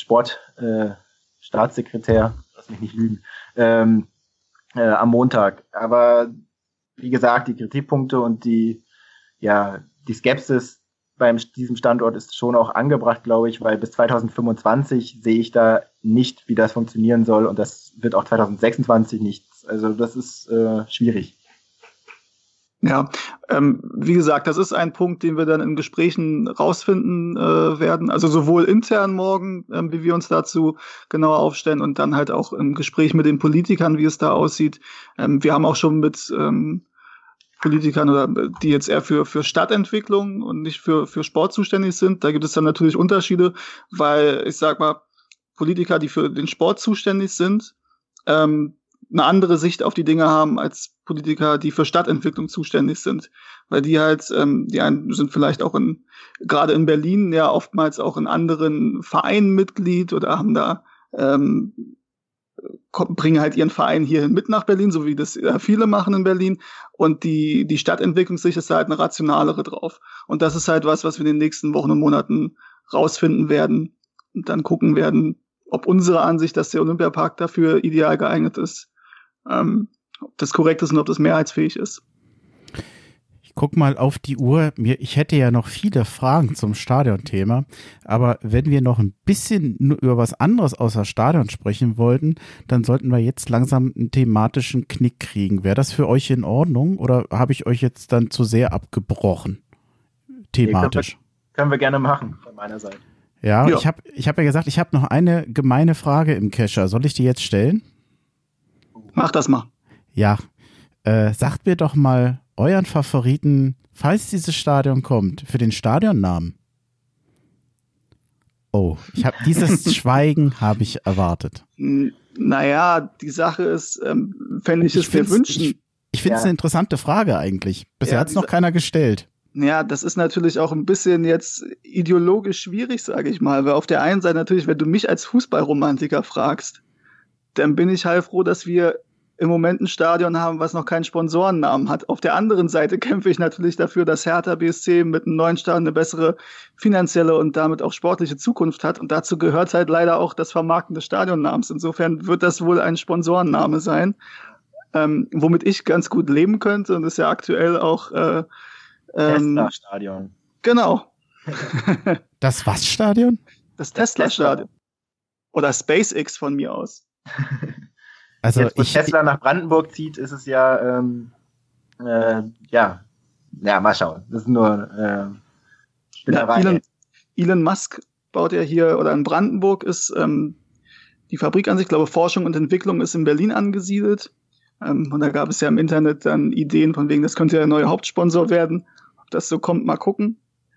Sportstaatssekretär, äh, lass mich nicht lügen, ähm, äh, am Montag. Aber wie gesagt, die Kritikpunkte und die, ja, die Skepsis beim diesem Standort ist schon auch angebracht, glaube ich, weil bis zwanzig fünfundzwanzig sehe ich da nicht, wie das funktionieren soll und das wird auch zwanzig sechsundzwanzig nichts. Also das ist äh, schwierig. Ja, ähm, wie gesagt, das ist ein Punkt, den wir dann in Gesprächen rausfinden äh, werden. Also sowohl intern morgen, ähm, wie wir uns dazu genauer aufstellen und dann halt auch im Gespräch mit den Politikern, wie es da aussieht. Ähm, wir haben auch schon mit ähm, Politikern oder die jetzt eher für für Stadtentwicklung und nicht für für Sport zuständig sind. Da gibt es dann natürlich Unterschiede, weil ich sag mal, Politiker, die für den Sport zuständig sind, ähm, eine andere Sicht auf die Dinge haben als Politiker, die für Stadtentwicklung zuständig sind. Weil die halt, ähm, die einen sind vielleicht auch in, gerade in Berlin ja oftmals auch in anderen Vereinen Mitglied oder haben da, ähm, bringen halt ihren Verein hierhin mit nach Berlin, so wie das ja viele machen in Berlin. Und die, die Stadtentwicklungssicht ist halt eine rationalere drauf. Und das ist halt was, was wir in den nächsten Wochen und Monaten rausfinden werden und dann gucken werden, ob unsere Ansicht, dass der Olympiapark dafür ideal geeignet ist, ähm, ob das korrekt ist und ob das mehrheitsfähig ist. Ich guck mal auf die Uhr. Mir, ich hätte ja noch viele Fragen zum Stadionthema, aber wenn wir noch ein bisschen über was anderes außer Stadion sprechen wollten, dann sollten wir jetzt langsam einen thematischen Knick kriegen. Wäre das für euch in Ordnung oder habe ich euch jetzt dann zu sehr abgebrochen? Thematisch. Nee, können, wir, können wir gerne machen von meiner Seite. Ja, ja. ich habe ich hab ja gesagt, ich habe noch eine gemeine Frage im Kescher. Soll ich die jetzt stellen? Mach das mal. Ja, äh, sagt mir doch mal euren Favoriten, falls dieses Stadion kommt, für den Stadionnamen. Oh, ich habe dieses Schweigen habe ich erwartet. Naja, die Sache ist, ähm, fände ich, ich es mir wünschen. Ich, ich finde es ja. eine interessante Frage eigentlich. Bisher ja, hat es noch keiner gestellt. Ja, das ist natürlich auch ein bisschen jetzt ideologisch schwierig, sage ich mal. Weil auf der einen Seite natürlich, wenn du mich als Fußballromantiker fragst, dann bin ich heilfroh, dass wir im Moment ein Stadion haben, was noch keinen Sponsorennamen hat. Auf der anderen Seite kämpfe ich natürlich dafür, dass Hertha B S C mit einem neuen Stadion eine bessere finanzielle und damit auch sportliche Zukunft hat. Und dazu gehört halt leider auch das Vermarkten des Stadionnamens. Insofern wird das wohl ein Sponsorenname sein, ähm, womit ich ganz gut leben könnte. Und das ist ja aktuell auch äh, ähm, Tesla-Stadion. Genau. Das was Stadion? Das Tesla-Stadion. Oder SpaceX von mir aus. Also jetzt, wo ich, Tesla nach Brandenburg zieht, ist es ja, ähm, äh, ja, ja, mal schauen. Das ist nur äh, ja, Elon, Elon Musk baut ja hier, oder in Brandenburg ist ähm, die Fabrik an sich, ich glaube, Forschung und Entwicklung ist in Berlin angesiedelt. Ähm, und da gab es ja im Internet dann Ideen von wegen, das könnte ja der neue Hauptsponsor werden. Ob das so kommt, mal gucken.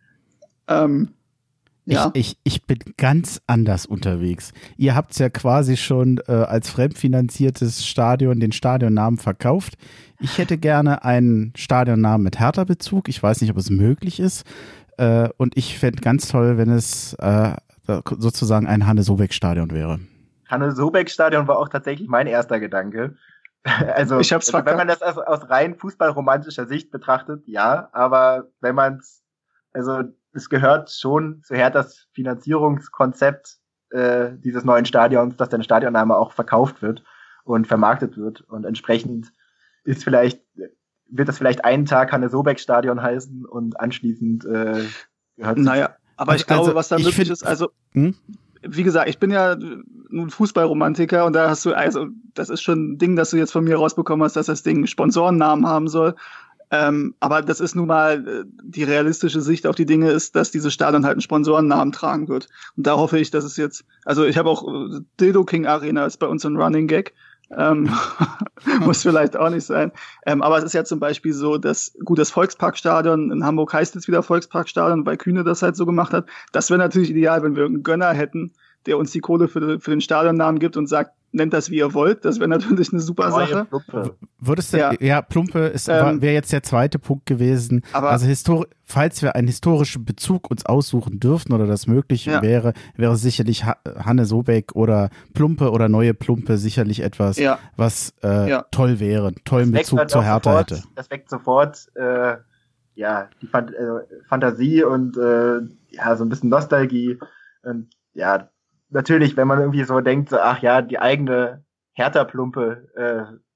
Ähm, Ja. Ich, ich, ich bin ganz anders unterwegs. Ihr habt es ja quasi schon äh, als fremdfinanziertes Stadion den Stadionnamen verkauft. Ich hätte gerne einen Stadionnamen mit Hertha-Bezug. Ich weiß nicht, ob es möglich ist. Äh, und ich fände ganz toll, wenn es äh, sozusagen ein Hanne-Sobeck-Stadion wäre. Hanne-Sobeck-Stadion war auch tatsächlich mein erster Gedanke. Also, ich hab's also wenn man das aus, aus rein fußballromantischer Sicht betrachtet, ja. Aber wenn man es, also es gehört schon zu Herthas Finanzierungskonzept äh, dieses neuen Stadions, dass der Stadionname auch verkauft wird und vermarktet wird. Und entsprechend ist vielleicht, wird das vielleicht einen Tag Hanne-Sobeck-Stadion heißen und anschließend äh, gehört es. Naja, aber ich glaube, also, was da möglich ist, also hm? wie gesagt, ich bin ja nun Fußballromantiker und da hast du, also das ist schon ein Ding, das du jetzt von mir rausbekommen hast, dass das Ding Sponsorennamen haben soll. Ähm, aber das ist nun mal äh, die realistische Sicht auf die Dinge ist, dass dieses Stadion halt einen Sponsorennamen tragen wird. Und da hoffe ich, dass es jetzt, also ich habe auch äh, Dildo King Arena ist bei uns ein Running Gag. Ähm, muss vielleicht auch nicht sein. Ähm, aber es ist ja zum Beispiel so, dass, gut, das Volksparkstadion in Hamburg heißt jetzt wieder Volksparkstadion, weil Kühne das halt so gemacht hat. Das wäre natürlich ideal, wenn wir irgendeinen Gönner hätten, der uns die Kohle für, für den Stadionnamen gibt und sagt, nennt das wie ihr wollt. Das wäre natürlich eine super Neue Sache. Plumpe. Würdest du, ja, ja Plumpe ist, ähm, wäre jetzt der zweite Punkt gewesen. Aber also histori- falls wir einen historischen Bezug uns aussuchen dürften oder das möglich ja. wäre, wäre sicherlich ha- Hanne Sobeck oder Plumpe oder neue Plumpe sicherlich etwas, ja. was äh, ja. toll wäre, tollen Bezug halt zur Hertha sofort, hätte. Das weckt sofort äh, ja die Fan- äh, Fantasie und äh, ja so ein bisschen Nostalgie und ja natürlich, wenn man irgendwie so denkt, so, ach ja, die eigene Hertha-Plumpe äh,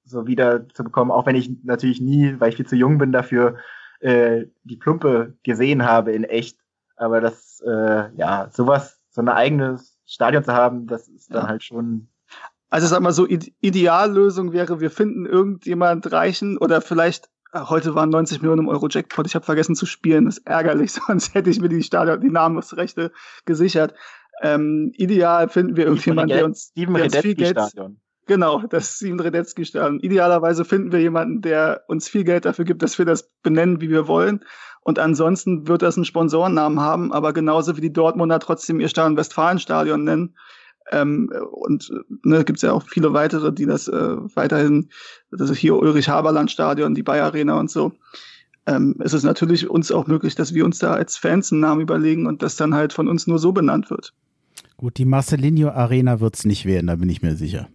so wieder zu bekommen, auch wenn ich natürlich nie, weil ich viel zu jung bin dafür, äh, die Plumpe gesehen habe in echt. Aber das, äh, ja, sowas, so ein eigenes Stadion zu haben, das ist dann ja. halt schon. Also sag mal so, Ideallösung wäre, wir finden irgendjemand reichen oder vielleicht, heute waren neunzig Millionen Euro Jackpot, ich habe vergessen zu spielen, das ist ärgerlich, sonst hätte ich mir die Stadion, die Namensrechte gesichert. Ähm, ideal finden wir irgendjemanden, der uns, der uns viel Geld... Stadion. Genau, das Steven Radetzky-Stadion. Idealerweise finden wir jemanden, der uns viel Geld dafür gibt, dass wir das benennen, wie wir wollen. Und ansonsten wird das einen Sponsorennamen haben, aber genauso wie die Dortmunder trotzdem ihr Stadion Westfalenstadion nennen. Ähm, und ne, gibt es ja auch viele weitere, die das äh, weiterhin, also hier Ulrich-Haberland-Stadion, die Bayer Arena und so. Ähm, es ist natürlich uns auch möglich, dass wir uns da als Fans einen Namen überlegen und das dann halt von uns nur so benannt wird. Gut, die Marcelinho Arena wird's nicht werden, da bin ich mir sicher.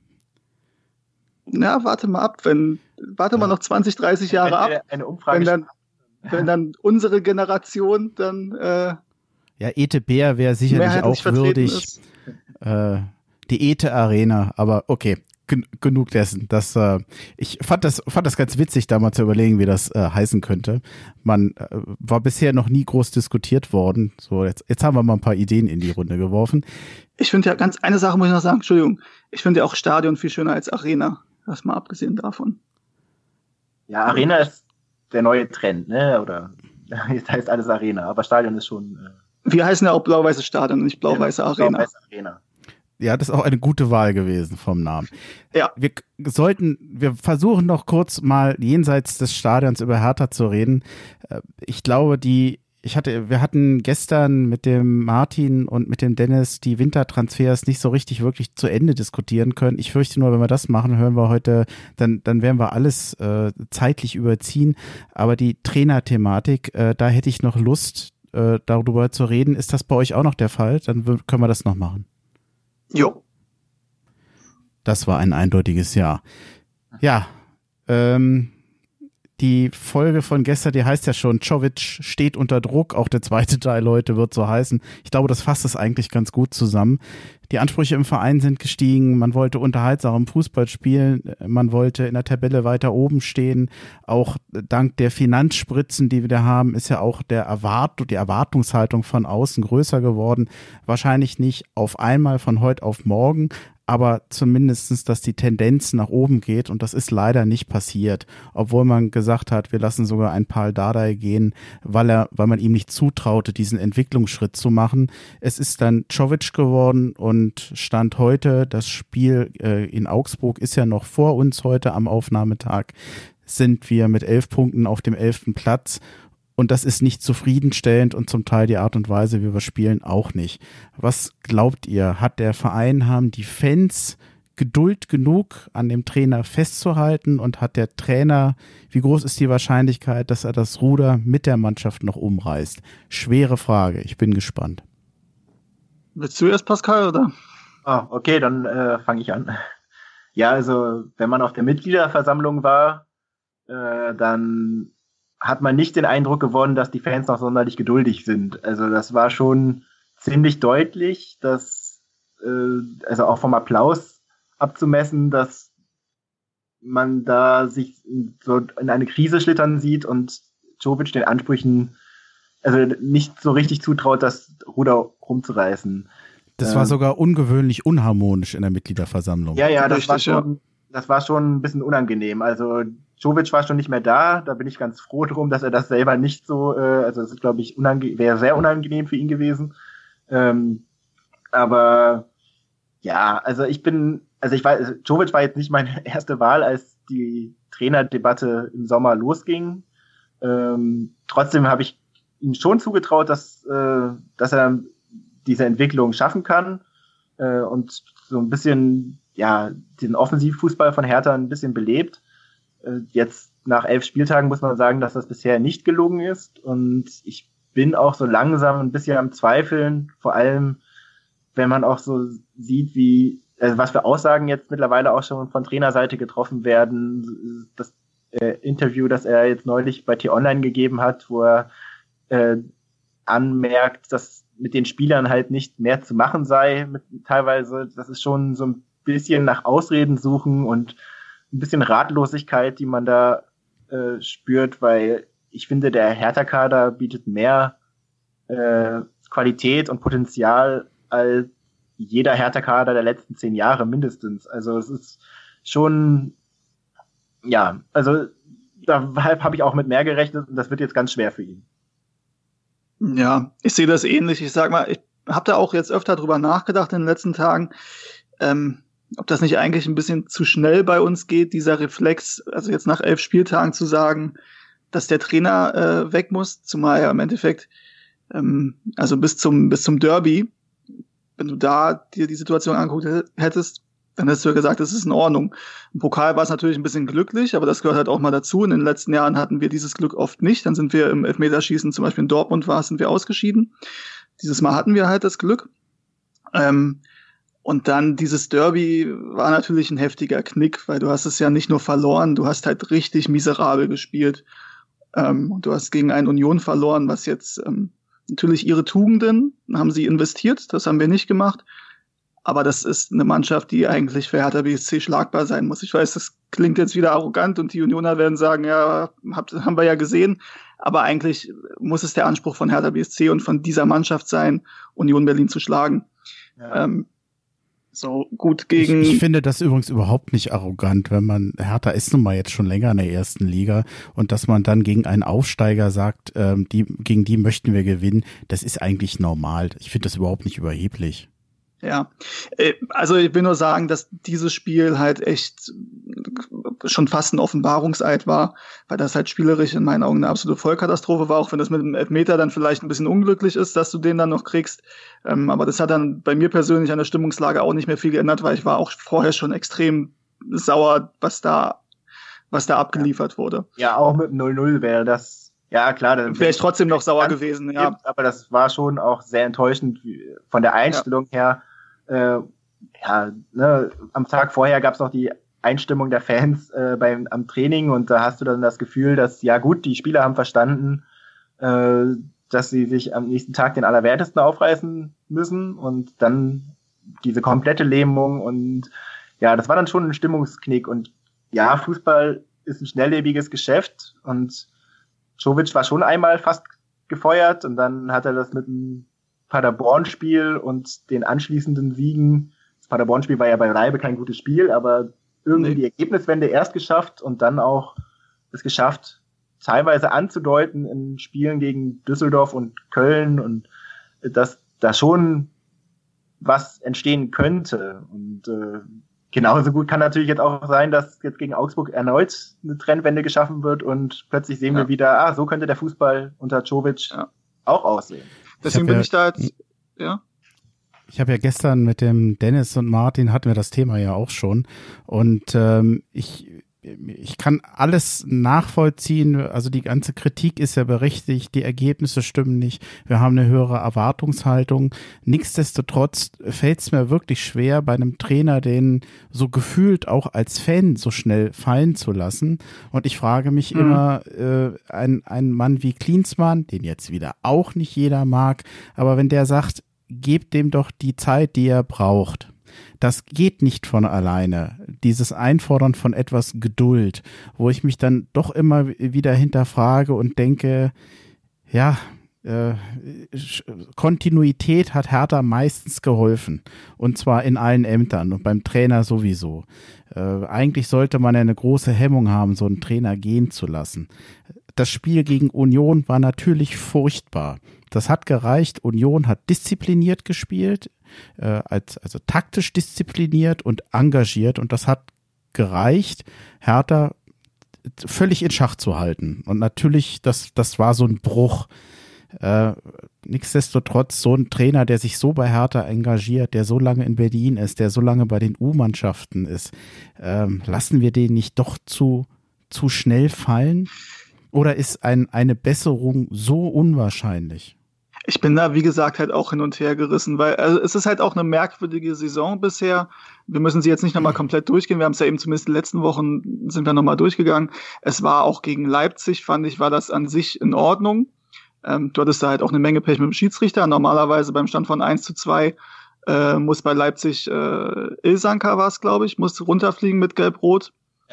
Na, warte mal ab, wenn, warte mal noch zwanzig, dreißig Jahre ab. Eine Umfrage. Wenn dann, wenn dann unsere Generation dann, äh, ja, Ete Bär wäre sicherlich auch würdig. Äh, die Ete Arena, aber okay, gen- genug dessen. Das, äh, ich fand das, fand das ganz witzig, da mal zu überlegen, wie das äh, heißen könnte. Man äh, war bisher noch nie groß diskutiert worden. So, jetzt, jetzt haben wir mal ein paar Ideen in die Runde geworfen. Ich finde ja ganz, eine Sache muss ich noch sagen, Entschuldigung, ich finde ja auch Stadion viel schöner als Arena. Das mal abgesehen davon. Ja, Arena ist der neue Trend, ne? Oder jetzt heißt alles Arena, aber Stadion ist schon. Äh Wir heißen ja auch blau-weißes Stadion und nicht blau-weiße Arena. Blau-weiße Arena. Ja, das ist auch eine gute Wahl gewesen vom Namen. Ja. Wir sollten, wir versuchen noch kurz mal jenseits des Stadions über Hertha zu reden. Ich glaube, die Ich hatte, wir hatten gestern mit dem Martin und mit dem Dennis die Wintertransfers nicht so richtig wirklich zu Ende diskutieren können. Ich fürchte nur, wenn wir das machen, hören wir heute, dann, dann werden wir alles äh, zeitlich überziehen. Aber die Trainerthematik, äh, da hätte ich noch Lust, äh, darüber zu reden. Ist das bei euch auch noch der Fall? Dann w- können wir das noch machen. Jo. Das war ein eindeutiges Ja. Ja, ähm, die Folge von gestern, die heißt ja schon, Czovic steht unter Druck, auch der zweite Teil heute wird so heißen. Ich glaube, das fasst es eigentlich ganz gut zusammen. Die Ansprüche im Verein sind gestiegen, man wollte unterhaltsamen Fußball spielen, man wollte in der Tabelle weiter oben stehen. Auch dank der Finanzspritzen, die wir da haben, ist ja auch der Erwart- die Erwartungshaltung von außen größer geworden. Wahrscheinlich nicht auf einmal von heute auf morgen, aber zumindestens, dass die Tendenz nach oben geht, und das ist leider nicht passiert, obwohl man gesagt hat, wir lassen sogar ein Paul Dardai gehen, weil er, weil man ihm nicht zutraute, diesen Entwicklungsschritt zu machen. Es ist dann Czovic geworden und Stand heute, das Spiel äh, in Augsburg ist ja noch vor uns heute am Aufnahmetag, sind wir mit elf Punkten auf dem elften Platz. Und das ist nicht zufriedenstellend und zum Teil die Art und Weise, wie wir spielen, auch nicht. Was glaubt ihr? Hat der Verein, haben die Fans Geduld genug, an dem Trainer festzuhalten? Und hat der Trainer, wie groß ist die Wahrscheinlichkeit, dass er das Ruder mit der Mannschaft noch umreißt? Schwere Frage, ich bin gespannt. Willst du erst, Pascal, oder? Ah, okay, dann äh, fange ich an. Ja, also wenn man auf der Mitgliederversammlung war, äh, dann hat man nicht den Eindruck gewonnen, dass die Fans noch sonderlich geduldig sind. Also das war schon ziemlich deutlich, dass, äh, also auch vom Applaus abzumessen, dass man da sich so in eine Krise schlittern sieht und Czovic den Ansprüchen also nicht so richtig zutraut, das Ruder rumzureißen. Das war ähm, sogar ungewöhnlich unharmonisch in der Mitgliederversammlung. Ja, ja, das richtig, war schon, ja. das war schon ein bisschen unangenehm. Also Czovic war schon nicht mehr da, da bin ich ganz froh drum, dass er das selber nicht so, äh, also das ist, glaube ich, unange- wäre sehr unangenehm für ihn gewesen. Ähm, aber ja, also ich bin, also ich weiß, Czovic war jetzt nicht meine erste Wahl, als die Trainerdebatte im Sommer losging. Ähm, trotzdem habe ich ihm schon zugetraut, dass, äh, dass er diese Entwicklung schaffen kann äh, und so ein bisschen, ja, den Offensivfußball von Hertha ein bisschen belebt. Jetzt nach elf Spieltagen muss man sagen, dass das bisher nicht gelungen ist. Und ich bin auch so langsam ein bisschen am Zweifeln, vor allem wenn man auch so sieht, wie also was für Aussagen jetzt mittlerweile auch schon von Trainerseite getroffen werden. Das äh, Interview, das er jetzt neulich bei T-Online gegeben hat, wo er äh, anmerkt, dass mit den Spielern halt nicht mehr zu machen sei. Mit, teilweise, das ist schon so ein bisschen nach Ausreden suchen und ein bisschen Ratlosigkeit, die man da äh, spürt, weil ich finde, der Hertha-Kader bietet mehr äh, Qualität und Potenzial als jeder Hertha-Kader der letzten zehn Jahre mindestens. Also es ist schon, ja, also deshalb habe ich auch mit mehr gerechnet und das wird jetzt ganz schwer für ihn. Ja, ich sehe das ähnlich. Ich sag mal, ich habe da auch jetzt öfter drüber nachgedacht in den letzten Tagen, ähm, ob das nicht eigentlich ein bisschen zu schnell bei uns geht, dieser Reflex, also jetzt nach elf Spieltagen zu sagen, dass der Trainer äh, weg muss, zumal ja im Endeffekt, ähm, also bis zum bis zum Derby, wenn du da dir die Situation angeguckt hättest, dann hättest du ja gesagt, das ist in Ordnung. Im Pokal war es natürlich ein bisschen glücklich, aber das gehört halt auch mal dazu. In den letzten Jahren hatten wir dieses Glück oft nicht. Dann sind wir im Elfmeterschießen, zum Beispiel in Dortmund war, sind wir ausgeschieden. Dieses Mal hatten wir halt das Glück. Ähm, Und dann dieses Derby war natürlich ein heftiger Knick, weil du hast es ja nicht nur verloren, du hast halt richtig miserabel gespielt. Ähm, und du hast gegen eine Union verloren, was jetzt ähm, natürlich ihre Tugenden haben sie investiert, das haben wir nicht gemacht. Aber das ist eine Mannschaft, die eigentlich für Hertha B S C schlagbar sein muss. Ich weiß, das klingt jetzt wieder arrogant und die Unioner werden sagen, ja, habt, haben wir ja gesehen. Aber eigentlich muss es der Anspruch von Hertha B S C und von dieser Mannschaft sein, Union Berlin zu schlagen. Ja. Ähm, So gut gegen. Ich, ich finde das übrigens überhaupt nicht arrogant, wenn man, Hertha ist nun mal jetzt schon länger in der ersten Liga und dass man dann gegen einen Aufsteiger sagt, ähm, die, gegen die möchten wir gewinnen, das ist eigentlich normal. Ich finde das überhaupt nicht überheblich. Ja, also ich will nur sagen, dass dieses Spiel halt echt schon fast ein Offenbarungseid war, weil das halt spielerisch in meinen Augen eine absolute Vollkatastrophe war, auch wenn das mit dem Elfmeter dann vielleicht ein bisschen unglücklich ist, dass du den dann noch kriegst. Aber das hat dann bei mir persönlich an der Stimmungslage auch nicht mehr viel geändert, weil ich war auch vorher schon extrem sauer, was da, was da abgeliefert wurde. Ja, auch mit null null wäre das, ja klar. Dann wäre ich trotzdem noch sauer gewesen, ja. Aber das war schon auch sehr enttäuschend von der Einstellung ja. her. Äh, ja, ne, am Tag vorher gab es noch die Einstimmung der Fans äh, beim am Training und da hast du dann das Gefühl, dass, ja gut, die Spieler haben verstanden, äh, dass sie sich am nächsten Tag den Allerwertesten aufreißen müssen und dann diese komplette Lähmung und ja, das war dann schon ein Stimmungsknick und ja, Fußball ist ein schnelllebiges Geschäft und Čović war schon einmal fast gefeuert und dann hat er das mit einem Paderborn-Spiel und den anschließenden Siegen. Das Paderborn-Spiel war ja bei Reibe kein gutes Spiel, aber irgendwie nee. die Ergebniswende erst geschafft und dann auch es geschafft, teilweise anzudeuten in Spielen gegen Düsseldorf und Köln und dass da schon was entstehen könnte. Und äh, genauso gut kann natürlich jetzt auch sein, dass jetzt gegen Augsburg erneut eine Trendwende geschaffen wird und plötzlich sehen ja. wir wieder, ah, so könnte der Fußball unter Čović ja. auch aussehen. Deswegen ich bin ja, ich da jetzt, ja. Ich habe ja gestern mit dem Dennis und Martin hatten wir das Thema ja auch schon und ähm, ich ich kann alles nachvollziehen, also die ganze Kritik ist ja berechtigt, die Ergebnisse stimmen nicht, wir haben eine höhere Erwartungshaltung. Nichtsdestotrotz fällt es mir wirklich schwer, bei einem Trainer den so gefühlt auch als Fan so schnell fallen zu lassen. Und ich frage mich mhm. immer, äh, ein, ein Mann wie Klinsmann, den jetzt wieder auch nicht jeder mag, aber wenn der sagt, gebt dem doch die Zeit, die er braucht. Das geht nicht von alleine. Dieses Einfordern von etwas Geduld, wo ich mich dann doch immer wieder hinterfrage und denke, ja, äh, Kontinuität hat Hertha meistens geholfen. Und zwar in allen Ämtern und beim Trainer sowieso. Äh, eigentlich sollte man ja eine große Hemmung haben, so einen Trainer gehen zu lassen. Das Spiel gegen Union war natürlich furchtbar. Das hat gereicht. Union hat diszipliniert gespielt, äh, als, also taktisch diszipliniert und engagiert. Und das hat gereicht, Hertha völlig in Schach zu halten. Und natürlich, das, das war so ein Bruch. Äh, nichtsdestotrotz, so ein Trainer, der sich so bei Hertha engagiert, der so lange in Berlin ist, der so lange bei den U-Mannschaften ist, äh, lassen wir den nicht doch zu, zu schnell fallen? Oder ist ein, eine Besserung so unwahrscheinlich? Ich bin da, wie gesagt, halt auch hin und her gerissen, weil also es ist halt auch eine merkwürdige Saison bisher. Wir müssen sie jetzt nicht nochmal komplett durchgehen. Wir haben es ja eben zumindest in den letzten Wochen sind wir nochmal durchgegangen. Es war auch gegen Leipzig, fand ich, war das an sich in Ordnung. Ähm, du hattest da halt auch eine Menge Pech mit dem Schiedsrichter. Normalerweise beim Stand von eins zu zwei äh, muss bei Leipzig äh, Ilsanker war es, glaube ich, muss runterfliegen mit Gelb-Rot. Ja.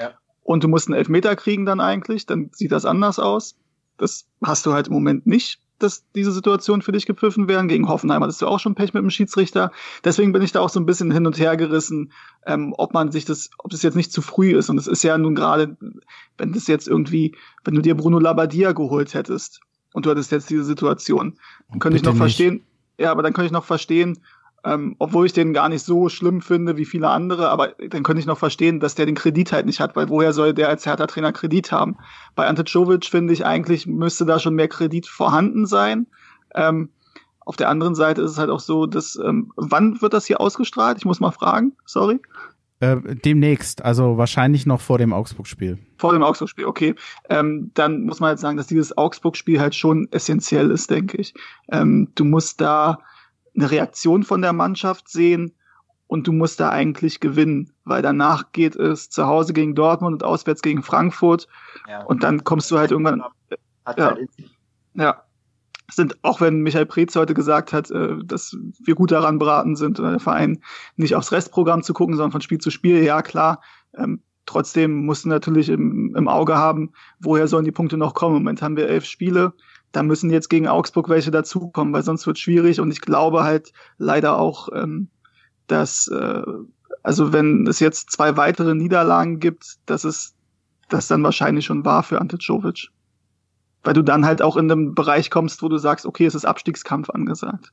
und du musst einen Elfmeter kriegen dann eigentlich, dann sieht das anders aus. Das hast du halt im Moment nicht, dass diese Situationen für dich gepfiffen werden. Gegen Hoffenheim hattest du auch schon Pech mit dem Schiedsrichter. Deswegen bin ich da auch so ein bisschen hin und her gerissen, ähm, ob man sich das, ob das jetzt nicht zu früh ist. Und es ist ja nun gerade, wenn das jetzt irgendwie, wenn du dir Bruno Labbadia geholt hättest und du hattest jetzt diese Situation, dann könnte ich noch verstehen, nicht. ja, aber dann könnte ich noch verstehen, Ähm, obwohl ich den gar nicht so schlimm finde wie viele andere, aber dann könnte ich noch verstehen, dass der den Kredit halt nicht hat, weil woher soll der als Hertha-Trainer Kredit haben? Bei Ante Czovic finde ich eigentlich, müsste da schon mehr Kredit vorhanden sein. Ähm, auf der anderen Seite ist es halt auch so, dass, ähm, wann wird das hier ausgestrahlt? Ich muss mal fragen, sorry. Äh, demnächst, also wahrscheinlich noch vor dem Augsburg-Spiel. Vor dem Augsburg-Spiel, okay. Ähm, dann muss man halt sagen, dass dieses Augsburg-Spiel halt schon essentiell ist, denke ich. Ähm, du musst da eine Reaktion von der Mannschaft sehen und du musst da eigentlich gewinnen, weil danach geht es zu Hause gegen Dortmund und auswärts gegen Frankfurt ja. Und dann kommst du halt irgendwann hat ja, halt ja sind, auch wenn Michael Preetz heute gesagt hat, äh, dass wir gut daran beraten sind, oder der Verein nicht aufs Restprogramm zu gucken, sondern von Spiel zu Spiel, ja klar, ähm, trotzdem musst du natürlich im, im Auge haben, woher sollen die Punkte noch kommen. Im Moment haben wir elf Spiele, da müssen jetzt gegen Augsburg welche dazukommen, weil sonst wird es schwierig. Und ich glaube halt leider auch, ähm, dass, äh, also wenn es jetzt zwei weitere Niederlagen gibt, dass es das dann wahrscheinlich schon war für Ante Czovic. Weil du dann halt auch in einem Bereich kommst, wo du sagst, okay, es ist Abstiegskampf angesagt.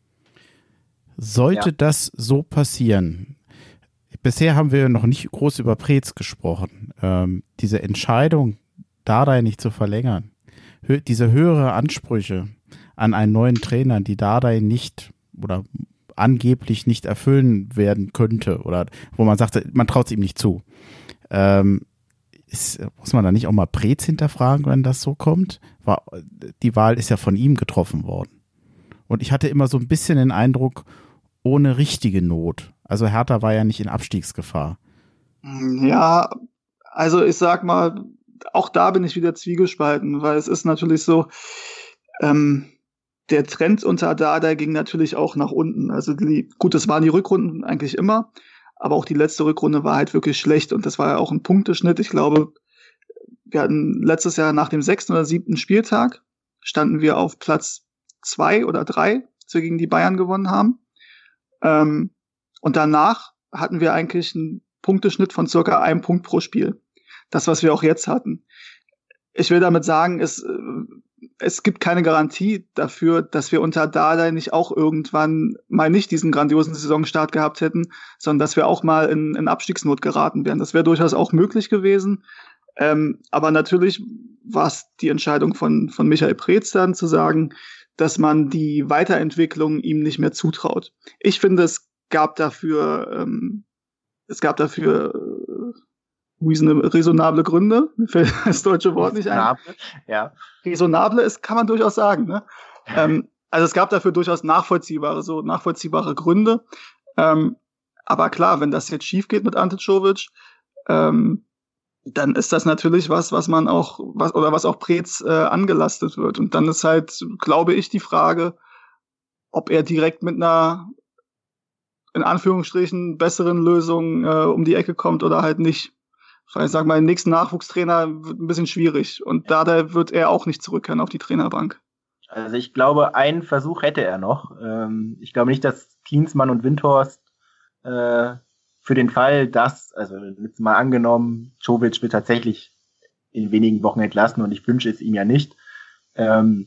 Sollte ja. das so passieren? Bisher haben wir noch nicht groß über Preetz gesprochen. Ähm, diese Entscheidung, Dardai nicht zu verlängern, hö- diese höhere Ansprüche an einen neuen Trainer, die Dardai nicht oder angeblich nicht erfüllen werden könnte oder wo man sagt, man traut es ihm nicht zu. Ähm, ist, muss man da nicht auch mal Preetz hinterfragen, wenn das so kommt? War, die Wahl ist ja von ihm getroffen worden. Und ich hatte immer so ein bisschen den Eindruck, ohne richtige Not. Also Hertha war ja nicht in Abstiegsgefahr. Ja, also ich sag mal, auch da bin ich wieder zwiegespalten, weil es ist natürlich so, ähm, der Trend unter Dardai ging natürlich auch nach unten. Also die, gut, das waren die Rückrunden eigentlich immer, aber auch die letzte Rückrunde war halt wirklich schlecht und das war ja auch ein Punkteschnitt. Ich glaube, wir hatten letztes Jahr nach dem sechsten oder siebten Spieltag standen wir auf Platz zwei oder drei, als wir gegen die Bayern gewonnen haben. Ähm, und danach hatten wir eigentlich einen Punkteschnitt von circa einem Punkt pro Spiel. Das, was wir auch jetzt hatten. Ich will damit sagen, es, es gibt keine Garantie dafür, dass wir unter Dardai nicht auch irgendwann mal nicht diesen grandiosen Saisonstart gehabt hätten, sondern dass wir auch mal in, in Abstiegsnot geraten wären. Das wäre durchaus auch möglich gewesen. Ähm, aber natürlich war es die Entscheidung von, von Michael Preetz dann zu sagen, dass man die Weiterentwicklung ihm nicht mehr zutraut. Ich finde, es gab dafür, ähm, es gab dafür äh, raisonable Gründe. Mir fällt das deutsche Wort nicht ein. Ja. Raisonable ist, kann man durchaus sagen. Ne? ähm, also es gab dafür durchaus nachvollziehbare, so nachvollziehbare Gründe. Ähm, aber klar, wenn das jetzt schief geht mit Ante Czovic, ähm, dann ist das natürlich was, was man auch, was, oder was auch Preetz äh, angelastet wird. Und dann ist halt, glaube ich, die Frage, ob er direkt mit einer, in Anführungsstrichen, besseren Lösung äh, um die Ecke kommt oder halt nicht. Weil ich sag mal, den nächsten Nachwuchstrainer wird ein bisschen schwierig. Und da, da wird er auch nicht zurückkehren auf die Trainerbank. Also ich glaube, einen Versuch hätte er noch. Ähm, ich glaube nicht, dass Klinsmann und Windhorst äh, für den Fall, dass, also jetzt mal angenommen, Czovic wird tatsächlich in wenigen Wochen entlassen und ich wünsche es ihm ja nicht. Ähm,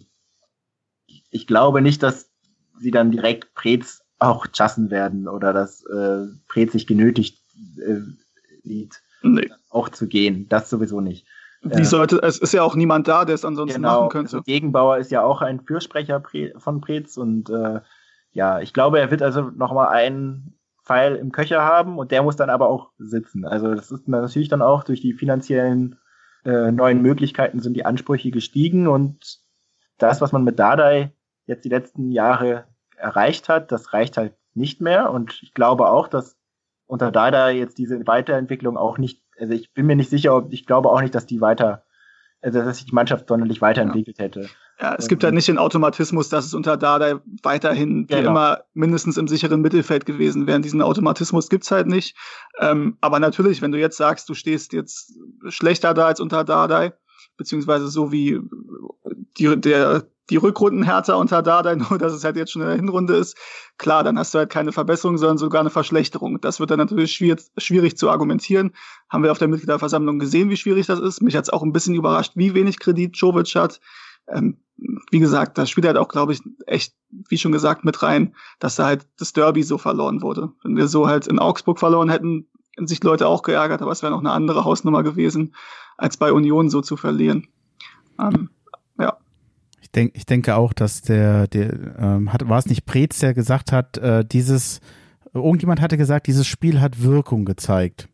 ich glaube nicht, dass sie dann direkt Preetz auch chassen werden oder dass äh, Preetz sich genötigt äh, sieht, nee. auch zu gehen. Das sowieso nicht. Wie sollte, es ist ja auch niemand da, der es ansonsten genau, machen könnte. Also Gegenbauer ist ja auch ein Fürsprecher von Preetz und äh, ja, ich glaube, er wird also nochmal einen Pfeil im Köcher haben und der muss dann aber auch sitzen. Also das ist natürlich dann auch durch die finanziellen äh, neuen Möglichkeiten sind die Ansprüche gestiegen und das, was man mit Dardai jetzt die letzten Jahre erreicht hat, das reicht halt nicht mehr und ich glaube auch, dass unter Dardai jetzt diese Weiterentwicklung auch nicht, also ich bin mir nicht sicher, ob ich glaube auch nicht, dass die weiter also dass sich die Mannschaft sonderlich weiterentwickelt ja. hätte. Ja, es gibt halt nicht den Automatismus, dass es unter Dardai weiterhin wie genau. immer mindestens im sicheren Mittelfeld gewesen wäre. Diesen Automatismus gibt's halt nicht. Ähm, aber natürlich, wenn du jetzt sagst, du stehst jetzt schlechter da als unter Dardai, beziehungsweise so wie die, der, die Rückrundenhertha unter Dardai, nur dass es halt jetzt schon in der Hinrunde ist, klar, dann hast du halt keine Verbesserung, sondern sogar eine Verschlechterung. Das wird dann natürlich schwierig, schwierig zu argumentieren. Haben wir auf der Mitgliederversammlung gesehen, wie schwierig das ist. Mich hat's auch ein bisschen überrascht, wie wenig Kredit Jovic hat. Ähm, wie gesagt, das spielt halt auch, glaube ich, echt, wie schon gesagt, mit rein, dass da halt das Derby so verloren wurde. Wenn wir so halt in Augsburg verloren hätten, hätten sich Leute auch geärgert, aber es wäre noch eine andere Hausnummer gewesen, als bei Union so zu verlieren. Ähm, ja. Ich denke, ich denke auch, dass der, der ähm, hat, war es nicht Preetz, der gesagt hat, äh, dieses, irgendjemand hatte gesagt, dieses Spiel hat Wirkung gezeigt.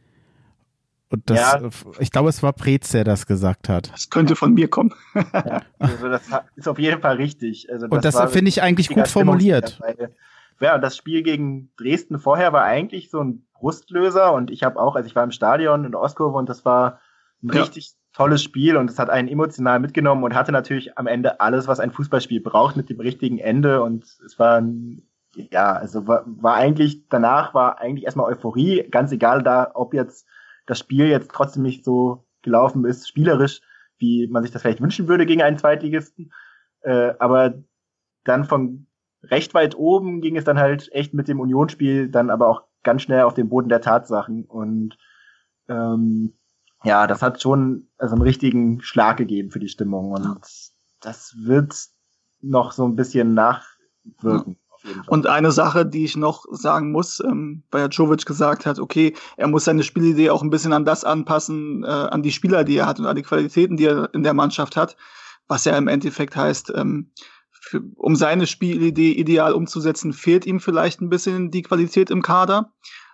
Und das, ja. ich glaube, es war Preetz, der das gesagt hat. Das könnte von mir kommen. Ja, also das ist auf jeden Fall richtig. Also das und das finde ich eigentlich gut formuliert. Ja, und das Spiel gegen Dresden vorher war eigentlich so ein Brustlöser und ich habe auch, also ich war im Stadion in der Ostkurve und das war ein ja. richtig tolles Spiel und es hat einen emotional mitgenommen und hatte natürlich am Ende alles, was ein Fußballspiel braucht, mit dem richtigen Ende und es war ein, ja, also war, war eigentlich, danach war eigentlich erstmal Euphorie, ganz egal da, ob jetzt das Spiel jetzt trotzdem nicht so gelaufen ist, spielerisch, wie man sich das vielleicht wünschen würde gegen einen Zweitligisten. Äh, aber dann von recht weit oben ging es dann halt echt mit dem Unionsspiel dann aber auch ganz schnell auf den Boden der Tatsachen. Und ähm, ja, das hat schon also einen richtigen Schlag gegeben für die Stimmung. Und das wird noch so ein bisschen nachwirken. Und eine Sache, die ich noch sagen muss, ähm, weil Herr Jovic gesagt hat, okay, er muss seine Spielidee auch ein bisschen an das anpassen, äh, an die Spieler, die er hat und an die Qualitäten, die er in der Mannschaft hat, was ja im Endeffekt heißt, ähm, für, um seine Spielidee ideal umzusetzen, fehlt ihm vielleicht ein bisschen die Qualität im Kader.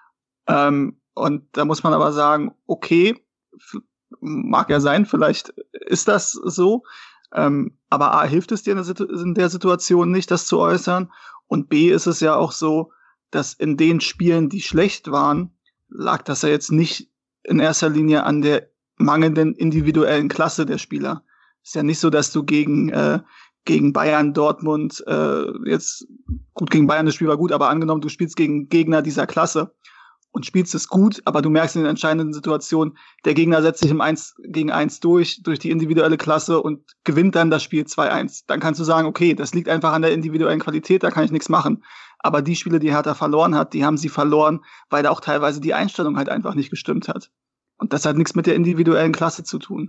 Ähm, und da muss man aber sagen, okay, f- mag ja sein, vielleicht ist das so, ähm, aber A, hilft es dir in der, Situ- in der Situation nicht, das zu äußern. Und B ist es ja auch so, dass in den Spielen, die schlecht waren, lag das ja jetzt nicht in erster Linie an der mangelnden individuellen Klasse der Spieler. Ist ja nicht so, dass du gegen äh, gegen Bayern, Dortmund, äh, jetzt gut gegen Bayern, das Spiel war gut, aber angenommen, du spielst gegen Gegner dieser Klasse und spielst es gut, aber du merkst in den entscheidenden Situationen, der Gegner setzt sich im eins gegen eins durch, durch die individuelle Klasse und gewinnt dann das Spiel zwei eins. Dann kannst du sagen, okay, das liegt einfach an der individuellen Qualität, da kann ich nichts machen. Aber die Spiele, die Hertha verloren hat, die haben sie verloren, weil da auch teilweise die Einstellung halt einfach nicht gestimmt hat. Und das hat nichts mit der individuellen Klasse zu tun.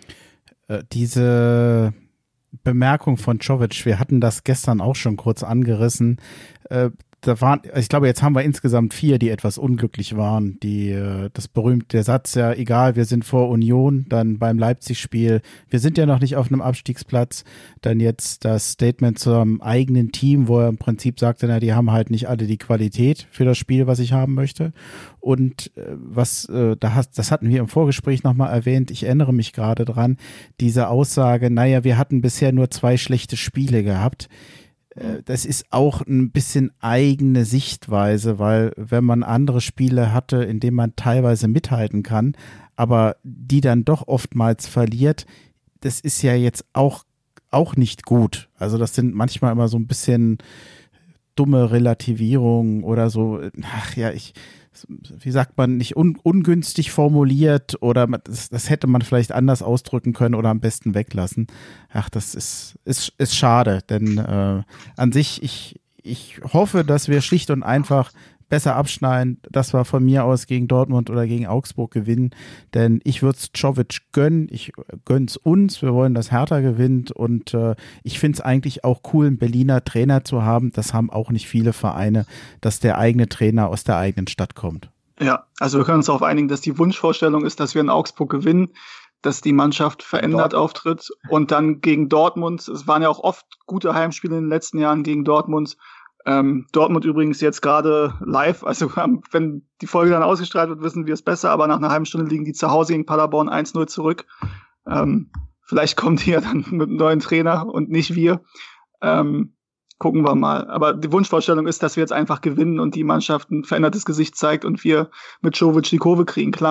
Äh, diese Bemerkung von Jovic, wir hatten das gestern auch schon kurz angerissen, äh, da waren, ich glaube, jetzt haben wir insgesamt vier, die etwas unglücklich waren. Die, das berühmte, der Satz ja, egal, wir sind vor Union, dann beim Leipzig-Spiel, wir sind ja noch nicht auf einem Abstiegsplatz, dann jetzt das Statement zum eigenen Team, wo er im Prinzip sagte, na, die haben halt nicht alle die Qualität für das Spiel, was ich haben möchte. Und was, da hast, das hatten wir im Vorgespräch nochmal erwähnt, ich erinnere mich gerade dran, diese Aussage, naja, wir hatten bisher nur zwei schlechte Spiele gehabt. Das ist auch ein bisschen eigene Sichtweise, weil wenn man andere Spiele hatte, in denen man teilweise mithalten kann, aber die dann doch oftmals verliert, das ist ja jetzt auch, auch nicht gut. Also das sind manchmal immer so ein bisschen dumme Relativierungen oder so, ach ja, ich, wie sagt man, nicht un, ungünstig formuliert oder das, das hätte man vielleicht anders ausdrücken können oder am besten weglassen. Ach, das ist, ist, ist schade, denn äh, an sich, ich, ich hoffe, dass wir schlicht und einfach besser abschneiden, dass wir von mir aus gegen Dortmund oder gegen Augsburg gewinnen, denn ich würde es Jovic gönnen, ich gönn's uns, wir wollen, dass Hertha gewinnt und äh, ich finde es eigentlich auch cool, einen Berliner Trainer zu haben, das haben auch nicht viele Vereine, dass der eigene Trainer aus der eigenen Stadt kommt. Ja, also wir können uns darauf einigen, dass die Wunschvorstellung ist, dass wir in Augsburg gewinnen, dass die Mannschaft verändert Dortmund auftritt und dann gegen Dortmund, es waren ja auch oft gute Heimspiele in den letzten Jahren gegen Dortmund. Ähm, Dortmund übrigens jetzt gerade live, also wenn die Folge dann ausgestrahlt wird, wissen wir es besser, aber nach einer halben Stunde liegen die zu Hause gegen Paderborn eins null zurück. Ähm, vielleicht kommt die ja dann mit einem neuen Trainer und nicht wir. Ähm, gucken wir mal. Aber die Wunschvorstellung ist, dass wir jetzt einfach gewinnen und die Mannschaft ein verändertes Gesicht zeigt und wir mit Jovic die Kurve kriegen, klar.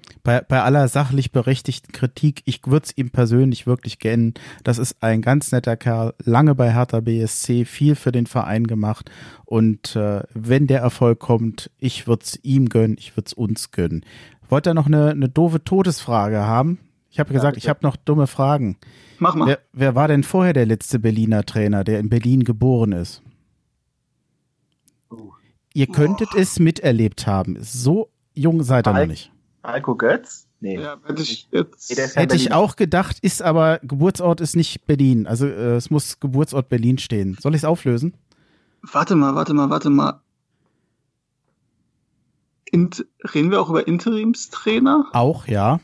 Bei, bei aller sachlich berechtigten Kritik, ich würde es ihm persönlich wirklich gönnen. Das ist ein ganz netter Kerl, lange bei Hertha B S C, viel für den Verein gemacht. Und äh, wenn der Erfolg kommt, ich würde es ihm gönnen, ich würde es uns gönnen. Wollt ihr noch eine, eine doofe Todesfrage haben? Ich habe gesagt, ja, ich habe noch dumme Fragen. Mach mal. Wer, wer war denn vorher der letzte Berliner Trainer, der in Berlin geboren ist? Uh. Ihr könntet oh. es miterlebt haben. So jung seid ihr noch nicht. Alko Götz? Nee. Ja, hätte ich jetzt nee, hätte ich auch gedacht, ist aber, Geburtsort ist nicht Berlin. Also äh, es muss Geburtsort Berlin stehen. Soll ich es auflösen? Warte mal, warte mal, warte mal. Int- reden wir auch über Interimstrainer? Auch, ja.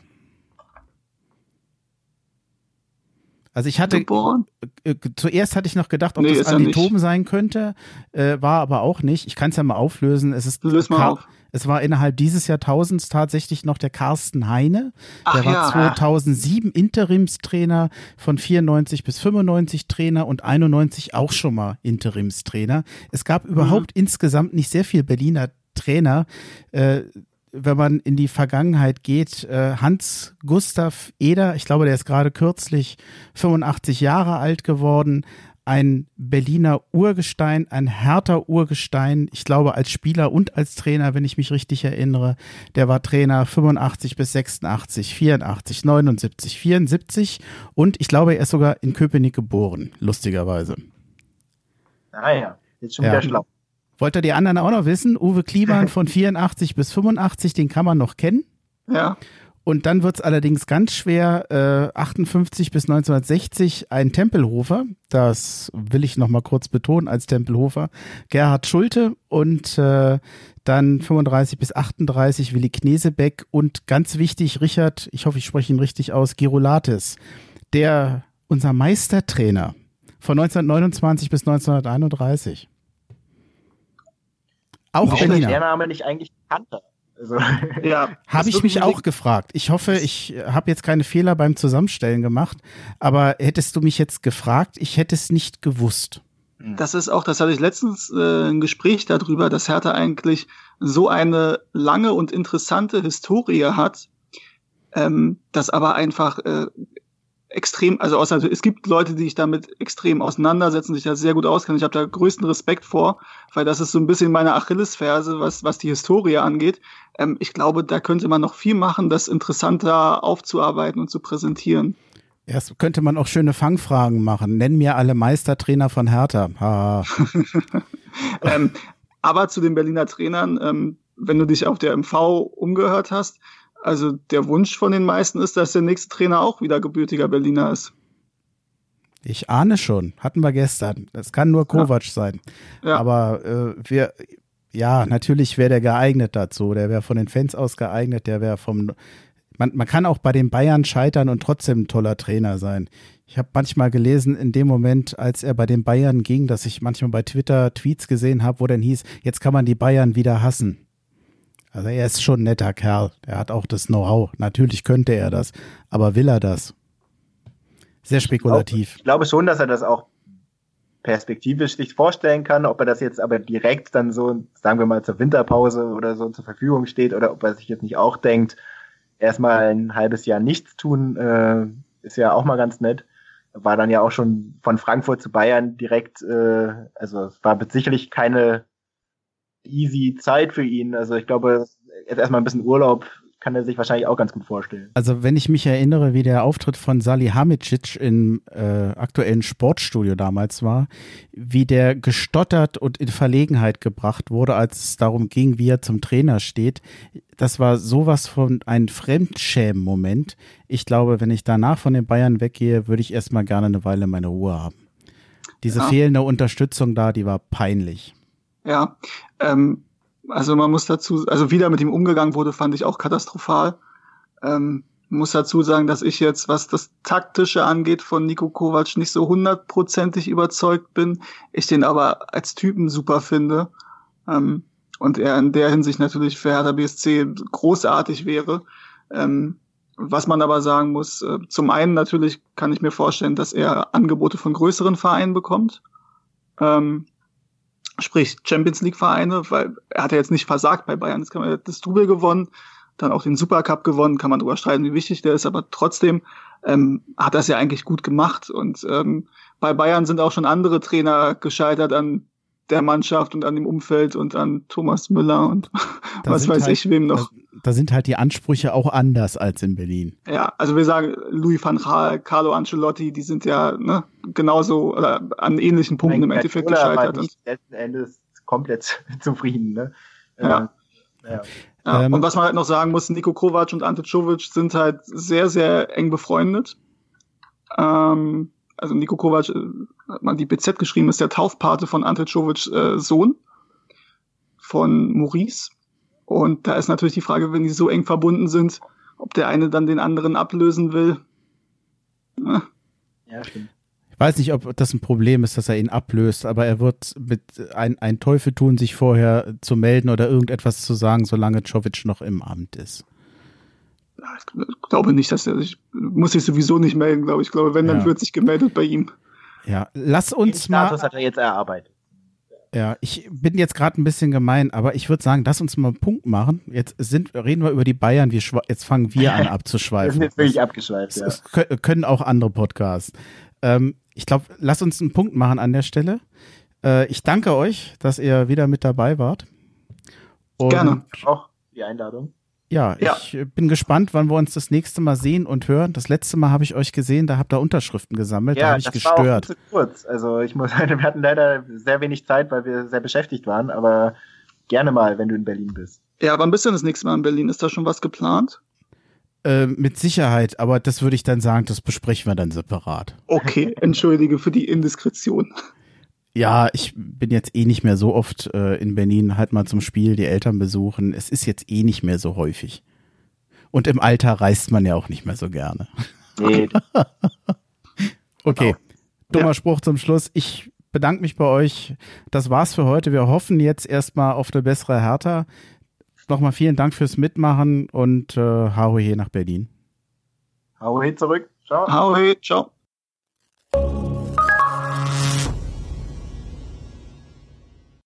Also ich hatte, äh, zuerst hatte ich noch gedacht, ob nee, das Andi Toben sein könnte, äh, war aber auch nicht. Ich kann es ja mal auflösen. Es ist Lös mal Ka- auf. Es war innerhalb dieses Jahrtausends tatsächlich noch der Carsten Heine. Der Ach war ja. zweitausendsieben Interimstrainer, von vierundneunzig bis fünfundneunzig Trainer und einundneunzig auch schon mal Interimstrainer. Es gab überhaupt mhm. insgesamt nicht sehr viel Berliner Trainer. Äh, wenn man in die Vergangenheit geht, äh, Hans-Gustav Eder, ich glaube, der ist gerade kürzlich fünfundachtzig Jahre alt geworden, ein Berliner Urgestein, ein Hertha Urgestein, ich glaube als Spieler und als Trainer, wenn ich mich richtig erinnere, der war Trainer fünfundachtzig bis sechsundachtzig, vierundachtzig, neunundsiebzig, vierundsiebzig und ich glaube, er ist sogar in Köpenick geboren, lustigerweise. Ah ja, jetzt schon ja. wieder schlau. Wollt ihr die anderen auch noch wissen? Uwe Kliemann von vierundachtzig bis fünfundachtzig, den kann man noch kennen. Ja. Und dann wird's allerdings ganz schwer, äh, achtundfünfzig bis neunzehnhundertsechzig ein Tempelhofer, das will ich noch mal kurz betonen als Tempelhofer, Gerhard Schulte und äh, dann fünfunddreißig bis achtunddreißig Willi Knesebeck und ganz wichtig Richard, ich hoffe, ich spreche ihn richtig aus, Gerolates, der unser Meistertrainer von neunzehnhundertneunundzwanzig bis neunzehnhunderteinunddreißig. Auch Warum Berliner. Der Name nicht eigentlich kannte. Also, ja, habe ich mich auch gefragt. Ich hoffe, ich habe jetzt keine Fehler beim Zusammenstellen gemacht, aber hättest du mich jetzt gefragt, ich hätte es nicht gewusst. Das ist auch, das hatte ich letztens äh, ein Gespräch darüber, dass Hertha eigentlich so eine lange und interessante Historie hat, ähm, das aber einfach äh, extrem, also außer, es gibt Leute, die sich damit extrem auseinandersetzen, sich da sehr gut auskennen. Ich habe da größten Respekt vor, weil das ist so ein bisschen meine Achillesferse, was was die Historie angeht. Ähm, ich glaube, da könnte man noch viel machen, das interessanter aufzuarbeiten und zu präsentieren. Erst könnte man auch schöne Fangfragen machen. Nenn mir alle Meistertrainer von Hertha. Ha. ähm, aber zu den Berliner Trainern, ähm, wenn du dich auf der M V umgehört hast, also der Wunsch von den meisten ist, dass der nächste Trainer auch wieder gebürtiger Berliner ist. Ich ahne schon. Hatten wir gestern. Das kann nur Kovac ja. sein. Ja. Aber äh, wir, ja, natürlich wäre der geeignet dazu. Der wäre von den Fans aus geeignet. Der wäre vom, man, man kann auch bei den Bayern scheitern und trotzdem ein toller Trainer sein. Ich habe manchmal gelesen, in dem Moment, als er bei den Bayern ging, dass ich manchmal bei Twitter Tweets gesehen habe, wo dann hieß, jetzt kann man die Bayern wieder hassen. Also er ist schon ein netter Kerl. Er hat auch das Know-how. Natürlich könnte er das. Aber will er das? Sehr spekulativ. Ich glaube, ich glaube schon, dass er das auch perspektivisch sich vorstellen kann. Ob er das jetzt aber direkt dann so, sagen wir mal, zur Winterpause oder so zur Verfügung steht oder ob er sich jetzt nicht auch denkt, erstmal ein halbes Jahr nichts tun, äh, ist ja auch mal ganz nett. War dann ja auch schon von Frankfurt zu Bayern direkt, äh, also es war sicherlich keine easy Zeit für ihn. Also ich glaube, jetzt erstmal ein bisschen Urlaub kann er sich wahrscheinlich auch ganz gut vorstellen. Also wenn ich mich erinnere, wie der Auftritt von Salihamidzic im äh, aktuellen Sportstudio damals war, wie der gestottert und in Verlegenheit gebracht wurde, als es darum ging, wie er zum Trainer steht, das war sowas von ein Fremdschämen-Moment. Ich glaube, wenn ich danach von den Bayern weggehe, würde ich erstmal gerne eine Weile meine Ruhe haben. Diese ja. fehlende Unterstützung da, die war peinlich. Ja, ähm, also man muss dazu, also wie da mit ihm umgegangen wurde, fand ich auch katastrophal. Ähm, muss dazu sagen, dass ich jetzt, was das Taktische angeht, von Niko Kovac nicht so hundertprozentig überzeugt bin. Ich den aber als Typen super finde. Ähm, und er in der Hinsicht natürlich für Hertha B S C großartig wäre. Ähm, was man aber sagen muss, äh, zum einen natürlich kann ich mir vorstellen, dass er Angebote von größeren Vereinen bekommt. Ähm, Sprich Champions League Vereine, weil er hat ja jetzt nicht versagt bei Bayern, das, kann man, das Double gewonnen dann auch den Supercup gewonnen, kann man drüber streiten, wie wichtig der ist, aber trotzdem ähm, hat das ja eigentlich gut gemacht. Und ähm, bei Bayern sind auch schon andere Trainer gescheitert an der Mannschaft und an dem Umfeld und an Thomas Müller und da was weiß halt, ich wem noch. Da, da sind halt die Ansprüche auch anders als in Berlin. Ja, also wir sagen, Louis van Gaal, Carlo Ancelotti, die sind ja ne, genauso oder an ähnlichen Punkten im Endeffekt gescheitert. Und letzten Endes komplett zufrieden. Ne? Ja. Äh, ja. Ja, ähm, und was man halt noch sagen muss, Niko Kovac und Ante Czovic sind halt sehr, sehr eng befreundet. Ähm, also Niko Kovac, äh, hat man die B Z geschrieben, ist der Taufpate von Ante Czovics äh, Sohn, von Maurice. Und da ist natürlich die Frage, wenn die so eng verbunden sind, ob der eine dann den anderen ablösen will. Ja, ja stimmt. Ich weiß nicht, ob das ein Problem ist, dass er ihn ablöst, aber er wird mit ein, ein Teufel tun, sich vorher zu melden oder irgendetwas zu sagen, solange Czovic noch im Amt ist. Ich glaube nicht, dass er sich, muss sich sowieso nicht melden, glaube ich. Ich glaube, wenn, dann ja. wird sich gemeldet bei ihm. Ja, lass uns Den mal. Status hat er jetzt erarbeitet. Ja, ich bin jetzt gerade ein bisschen gemein, aber ich würde sagen, lass uns mal einen Punkt machen. Jetzt sind, reden wir über die Bayern, wir schwa- jetzt fangen wir an abzuschweifen. Wir sind jetzt wirklich abgeschweift, ja. Das kö- können auch andere Podcasts. Ähm, ich glaube, lass uns einen Punkt machen an der Stelle. Äh, ich danke euch, dass ihr wieder mit dabei wart. Und Gerne. Auch die Einladung. Ja, Ja. ich bin gespannt, wann wir uns das nächste Mal sehen und hören. Das letzte Mal habe ich euch gesehen, da habt ihr Unterschriften gesammelt, da Ja, habe ich das war auch gestört. viel zu kurz. Also ich muss sagen, wir hatten leider sehr wenig Zeit, weil wir sehr beschäftigt waren, aber gerne mal, wenn du in Berlin bist. Ja, wann bist du denn das nächste Mal in Berlin? Ist da schon was geplant? Äh, mit Sicherheit, aber das würde ich dann sagen, das besprechen wir dann separat. Okay, entschuldige für die Indiskretion. Ja, ich bin jetzt eh nicht mehr so oft äh, in Berlin, halt mal zum Spiel, die Eltern besuchen. Es ist jetzt eh nicht mehr so häufig. Und im Alter reist man ja auch nicht mehr so gerne. Nee, Okay, Genau. dummer Ja. Spruch zum Schluss. Ich bedanke mich bei euch. Das war's für heute. Wir hoffen jetzt erstmal auf eine bessere Hertha. Nochmal vielen Dank fürs Mitmachen und äh, Hau he nach Berlin. hau he zurück. Ciao. Hau, hey, ciao.